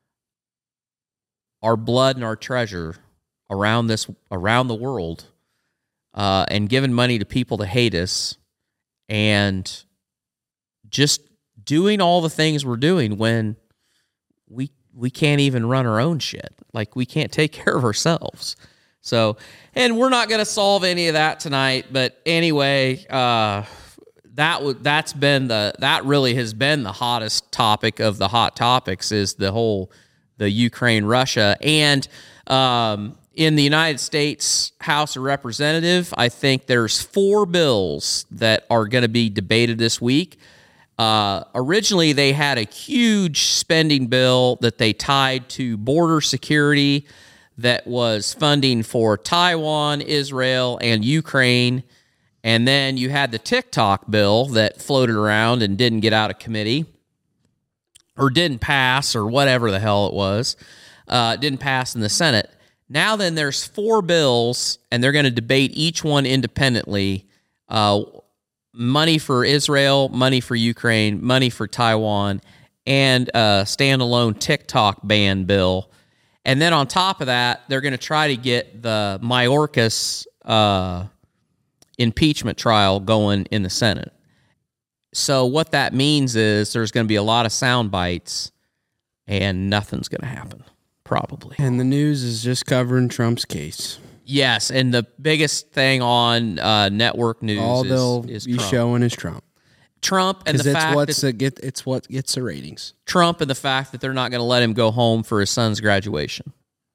S3: our blood and our treasure around this around the world uh, and giving money to people to hate us and just doing all the things we're doing when we we can't even run our own shit. Like, we can't take care of ourselves. So, and we're not going to solve any of that tonight, but anyway, uh, that w- that's been the that really has been the hottest topic of the hot topics is the whole the Ukraine Russia. And um, in the United States House of Representatives, I think there's four bills that are going to be debated this week. Uh, originally, they had a huge spending bill that they tied to border security that was funding for Taiwan, Israel, and Ukraine. And then you had the TikTok bill that floated around and didn't get out of committee or didn't pass or whatever the hell it was. Uh, didn't pass in the Senate. Now then there's four bills, and they're going to debate each one independently. Uh, money for Israel, money for Ukraine, money for Taiwan, and a standalone TikTok ban bill. And then on top of that, they're going to try to get the Mayorkas uh, impeachment trial going in the Senate. So what that means is there's going to be a lot of sound bites, and nothing's going to happen, probably.
S2: And the news is just covering Trump's case.
S3: Yes, and the biggest thing on uh, network news
S2: All
S3: is,
S2: they'll
S3: is
S2: be
S3: Trump.
S2: showing is Trump.
S3: Trump and the
S2: Because it's
S3: fact
S2: what's
S3: that
S2: a get, it's what gets the ratings.
S3: Trump and the fact that they're not going to let him go home for his son's graduation.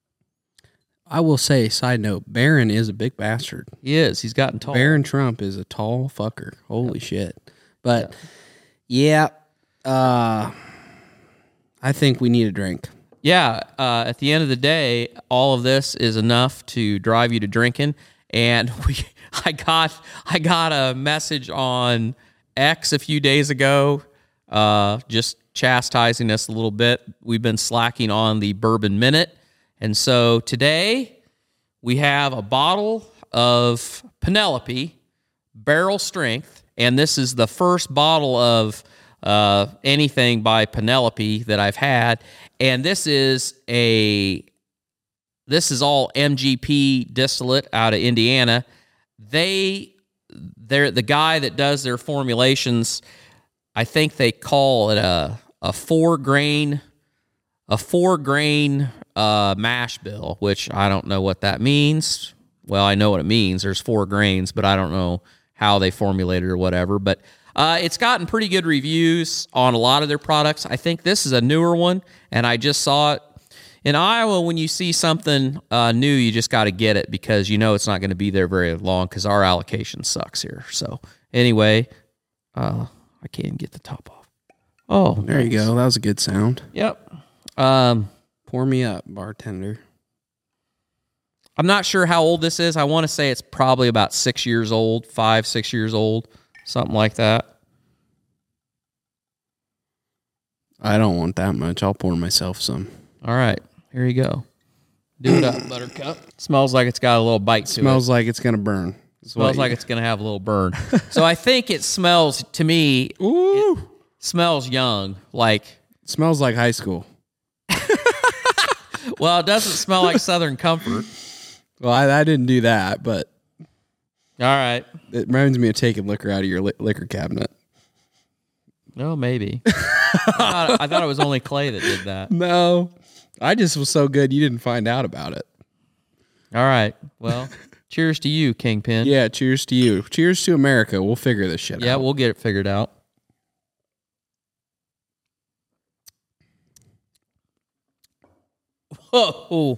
S2: I will say, side note, Barron is a big bastard.
S3: He is. He's gotten tall.
S2: Barron Trump is a tall fucker. Holy yep. shit. But, yeah, yeah uh, I think we need a drink.
S3: Yeah, uh, at the end of the day, all of this is enough to drive you to drinking. And we, I got, I got a message on X a few days ago, uh, just chastising us a little bit. We've been slacking on the Bourbon Minute, And so today we have a bottle of Penelope Barrel Strength, and this is the first bottle of uh, anything by Penelope that I've had. And this is a this is all M G P distillate out of Indiana. They they're the guy that does their formulations. I think they call it a a four grain a four grain uh, mash bill, which I don't know what that means. Well, I know what it means. There's four grains, but I don't know how they formulate it or whatever. But uh, it's gotten pretty good reviews on a lot of their products. I think this is a newer one, and I just saw it. In Iowa, when you see something uh, new, you just got to get it because you know it's not going to be there very long because our allocation sucks here. So anyway, uh, I can't even get the top off. Oh,
S2: There
S3: nice.
S2: you go. That was a good sound.
S3: Yep. Um,
S2: Pour me up, bartender.
S3: I'm not sure how old this is. I want to say it's probably about six years old, five, six years old, something like that.
S2: I don't want that much. I'll pour myself some.
S3: All right, here you go. Do it up, Buttercup. Smells like it's got a little bite to
S2: Smells
S3: it.
S2: like it's going to burn.
S3: Smells like it's going to have a little burn. So I think it smells, to me,
S2: Ooh.
S3: it smells young. Like,
S2: Smells like high school.
S3: well, it doesn't smell like Southern Comfort.
S2: Well, I, I didn't do that, but
S3: All right.
S2: it reminds me of taking liquor out of your li- liquor cabinet.
S3: No, maybe. I, thought, I thought it was only Clay that did that.
S2: No. I just was so good you didn't find out about it.
S3: All right. Well, cheers to you, Kingpin.
S2: Yeah, cheers to you. Cheers to America. We'll figure this shit
S3: Yeah,
S2: out.
S3: we'll get it figured out. Whoa.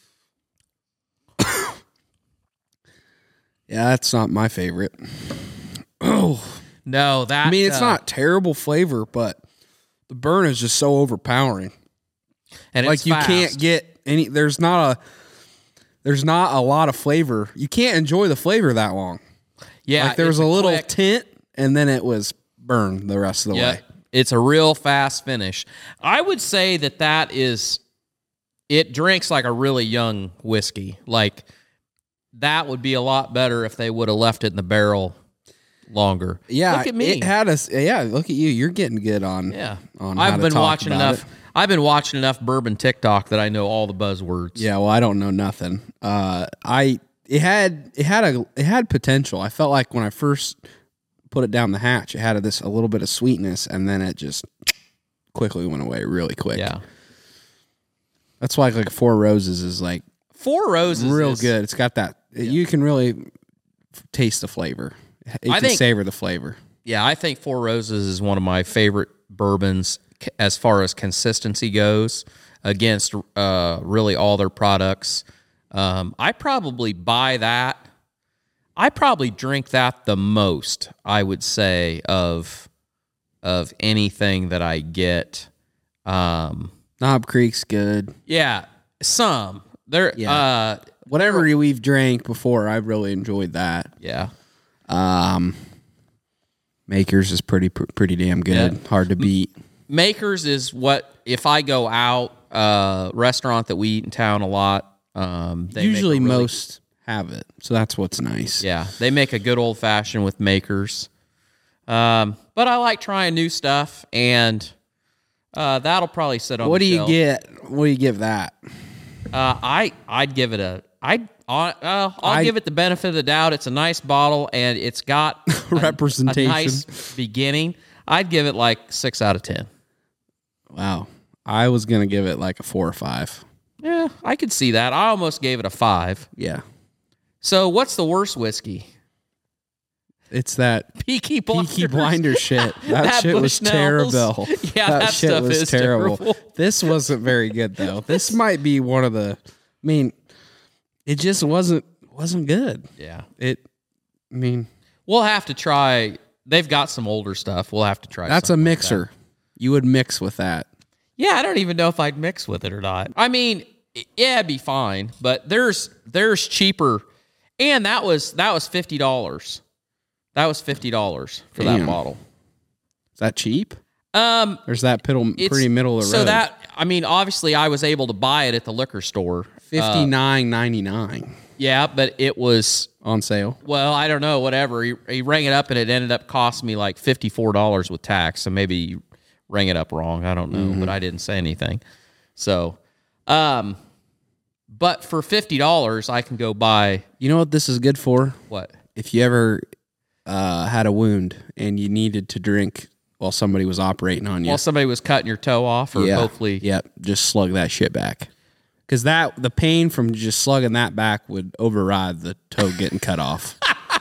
S2: Yeah, that's not my favorite. Oh.
S3: No, that.
S2: I mean, it's
S3: uh,
S2: not terrible flavor, but the burn is just so overpowering.
S3: and
S2: Like
S3: it's
S2: you
S3: fast.
S2: can't get any there's not a there's not a lot of flavor. You can't enjoy the flavor that long.
S3: Yeah,
S2: Like there was
S3: it's
S2: a little
S3: quick-
S2: tint and then it was burned the rest of the
S3: Yeah,
S2: way.
S3: it's a real fast finish. I would say that that is, it drinks like a really young whiskey. Like that would be a lot better if they would have left it in the barrel longer.
S2: Yeah,
S3: look at me.
S2: It had us. Yeah, look at you. You're getting good on.
S3: yeah,
S2: on how
S3: I've
S2: to
S3: been
S2: talk
S3: watching
S2: about
S3: enough.
S2: it.
S3: I've been watching enough bourbon TikTok that I know all the buzzwords.
S2: Yeah, well, I don't know nothing. Uh, I it had it had a it had potential. I felt like when I first put it down the hatch, it had this a little bit of sweetness, and then it just quickly went away really quick.
S3: yeah.
S2: That's why like Four Roses is like
S3: Four Roses,
S2: real
S3: is,
S2: good. It's got that you can really taste the flavor. You
S3: I
S2: can
S3: think-
S2: savor the flavor.
S3: Yeah, I think Four Roses is one of my favorite bourbons c- as far as consistency goes against uh, really all their products. Um, I probably buy that. I probably drink that the most, I would say, of of anything that I get. Um,
S2: Knob Creek's good.
S3: yeah, some. There,
S2: Yeah.
S3: uh,
S2: Whatever we've drank before, I've really enjoyed that.
S3: yeah.
S2: Um, Makers is pretty pretty damn good.
S3: Yeah.
S2: Hard to beat.
S3: Makers is what, if I go out, uh, restaurant that we eat in town a lot, um, they make a
S2: Usually
S3: really-
S2: most have it, so that's what's nice.
S3: Yeah, they make a good old fashioned with Makers. Um, but I like trying new stuff, and uh, that'll probably sit on.
S2: What
S3: the
S2: do you
S3: shelf.
S2: get? What do you give that?
S3: Uh, I I'd give it a I'd uh, I'll
S2: I-
S3: give it the benefit of the doubt. It's a nice bottle, and it's got a-
S2: Representation.
S3: a nice beginning. I'd give it like six out of ten.
S2: Wow, I was gonna give it like a four or five.
S3: Yeah, I could see that. I almost gave it a five.
S2: Yeah,
S3: So, what's the worst whiskey?
S2: it's that
S3: Peaky Blinders.
S2: Peaky Blinder shit. That,
S3: That
S2: shit was
S3: Bushnell's.
S2: terrible.
S3: Yeah, that
S2: shit
S3: stuff
S2: was
S3: is
S2: terrible.
S3: terrible.
S2: This wasn't very good though. This might be one of the. I mean, it just wasn't wasn't good.
S3: Yeah.
S2: It. I mean,
S3: We'll have to try. They've got some older stuff. We'll have to try.
S2: that's a
S3: something like
S2: mixer.
S3: that.
S2: You would mix with that.
S3: Yeah, I don't even know if I'd mix with it or not. I mean, i- yeah, it'd be fine. But there's there's cheaper, and that was that was fifty dollars. That was fifty dollars for
S2: Damn.
S3: that bottle.
S2: Is that cheap?
S3: Um,
S2: There's that piddle,
S3: it's-
S2: pretty middle of the
S3: so
S2: road.
S3: that I mean, obviously, I was able to buy it at the liquor store.
S2: fifty-nine ninety-nine
S3: Yeah, but it was
S2: on sale.
S3: well, I don't know, whatever. He, he rang it up, and it ended up costing me like fifty-four dollars with tax. So maybe he rang it up wrong. I don't know,
S2: Mm-hmm.
S3: but I didn't say anything. So, um, but for fifty dollars, I can go buy
S2: You know what this is good for?
S3: what?
S2: If you ever uh, had a wound and you needed to drink while somebody was operating on you.
S3: While somebody was cutting your toe off, or
S2: yeah,
S3: hopefully,
S2: Yep, just slug that shit back. Because that the pain from just slugging that back would override the toe getting cut off.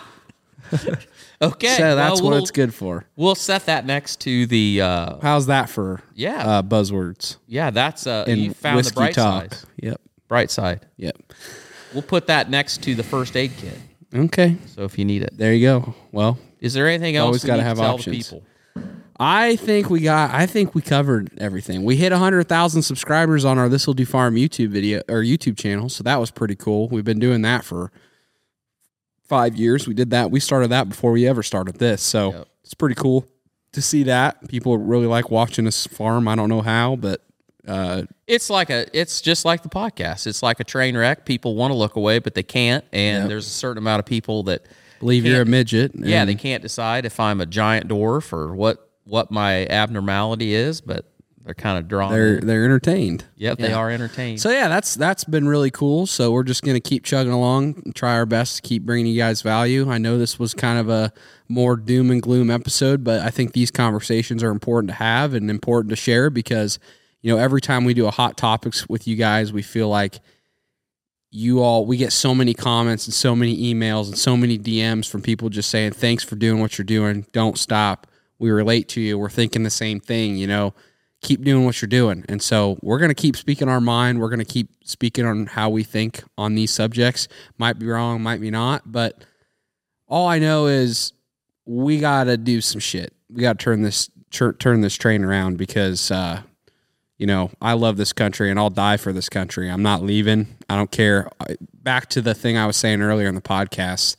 S3: okay.
S2: So that's
S3: well,
S2: what
S3: we'll,
S2: it's good for.
S3: We'll set that next to the. Uh,
S2: How's that for
S3: Yeah.
S2: uh, buzzwords?
S3: yeah, that's uh,
S2: And
S3: you found the
S2: whiskey
S3: bright
S2: talk.
S3: side.
S2: Yep,
S3: Bright side.
S2: yep.
S3: We'll put that next to the first aid kit.
S2: Okay,
S3: So if you need it,
S2: there you go. Well,
S3: is there anything else
S2: Always
S3: we
S2: gotta
S3: need
S2: have
S3: to tell
S2: options.
S3: the people?
S2: I think we got. I think we covered everything. We hit one hundred thousand subscribers on our This Will Do Farm YouTube video or YouTube channel, so that was pretty cool. We've been doing that for five years. We did that. We started that before we ever started this, so
S3: Yep.
S2: it's pretty cool to see that. People really like watching us farm. I don't know how, but uh,
S3: It's like a. It's just like the podcast. It's like a train wreck. People want to look away, but they can't. And
S2: Yep.
S3: there's a certain amount of people that
S2: believe you're a
S3: can't-
S2: midget.
S3: Yeah,
S2: and
S3: they can't decide if I'm a giant dwarf or what what my abnormality is, but they're kind of drawn.
S2: They're
S3: in.
S2: they're entertained.
S3: Yep, they
S2: Yeah.
S3: are entertained.
S2: So yeah, that's that's been really cool. So we're just gonna keep chugging along, and try our best to keep bringing you guys value. I know this was kind of a more doom and gloom episode, but I think these conversations are important to have and important to share because you know every time we do a hot topics with you guys, we feel like you all we get so many comments and so many emails and so many D Ms from people just saying thanks for doing what you're doing. Don't stop. We relate to you. We're thinking the same thing. You know. Keep doing what you're doing. And so we're going to keep speaking our mind. We're going to keep speaking on how we think on these subjects. Might be wrong, might be not. But all I know is we got to do some shit. We got to turn this turn this train around because, uh, you know, I love this country and I'll die for this country. I'm not leaving. I don't care. Back to the thing I was saying earlier in the podcast.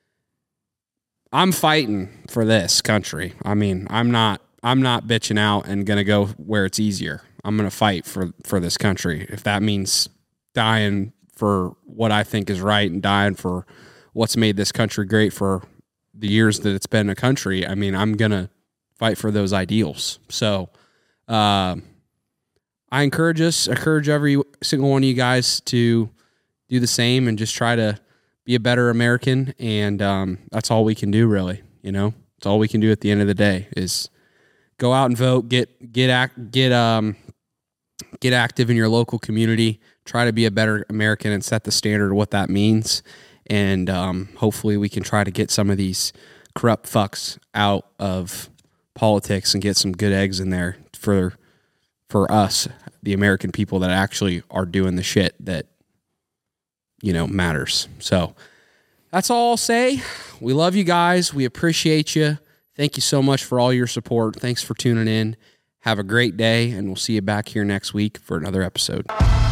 S2: I'm fighting for this country. I mean, I'm not I'm not bitching out and going to go where it's easier. I'm going to fight for, for this country. If that means dying for what I think is right and dying for what's made this country great for the years that it's been a country, I mean, I'm going to fight for those ideals. So uh, I encourage us, encourage every single one of you guys to do the same and just try to be a better American. And um, that's all we can do, really. You know, it's all we can do at the end of the day is go out and vote, get get act, get um get active in your local community, try to be a better American and set the standard of what that means. And um, hopefully we can try to get some of these corrupt fucks out of politics and get some good eggs in there for for us, the American people that actually are doing the shit that, you know, matters. So that's all I'll say. We love you guys. We appreciate you. Thank you so much for all your support. Thanks for tuning in. Have a great day, and we'll see you back here next week for another episode.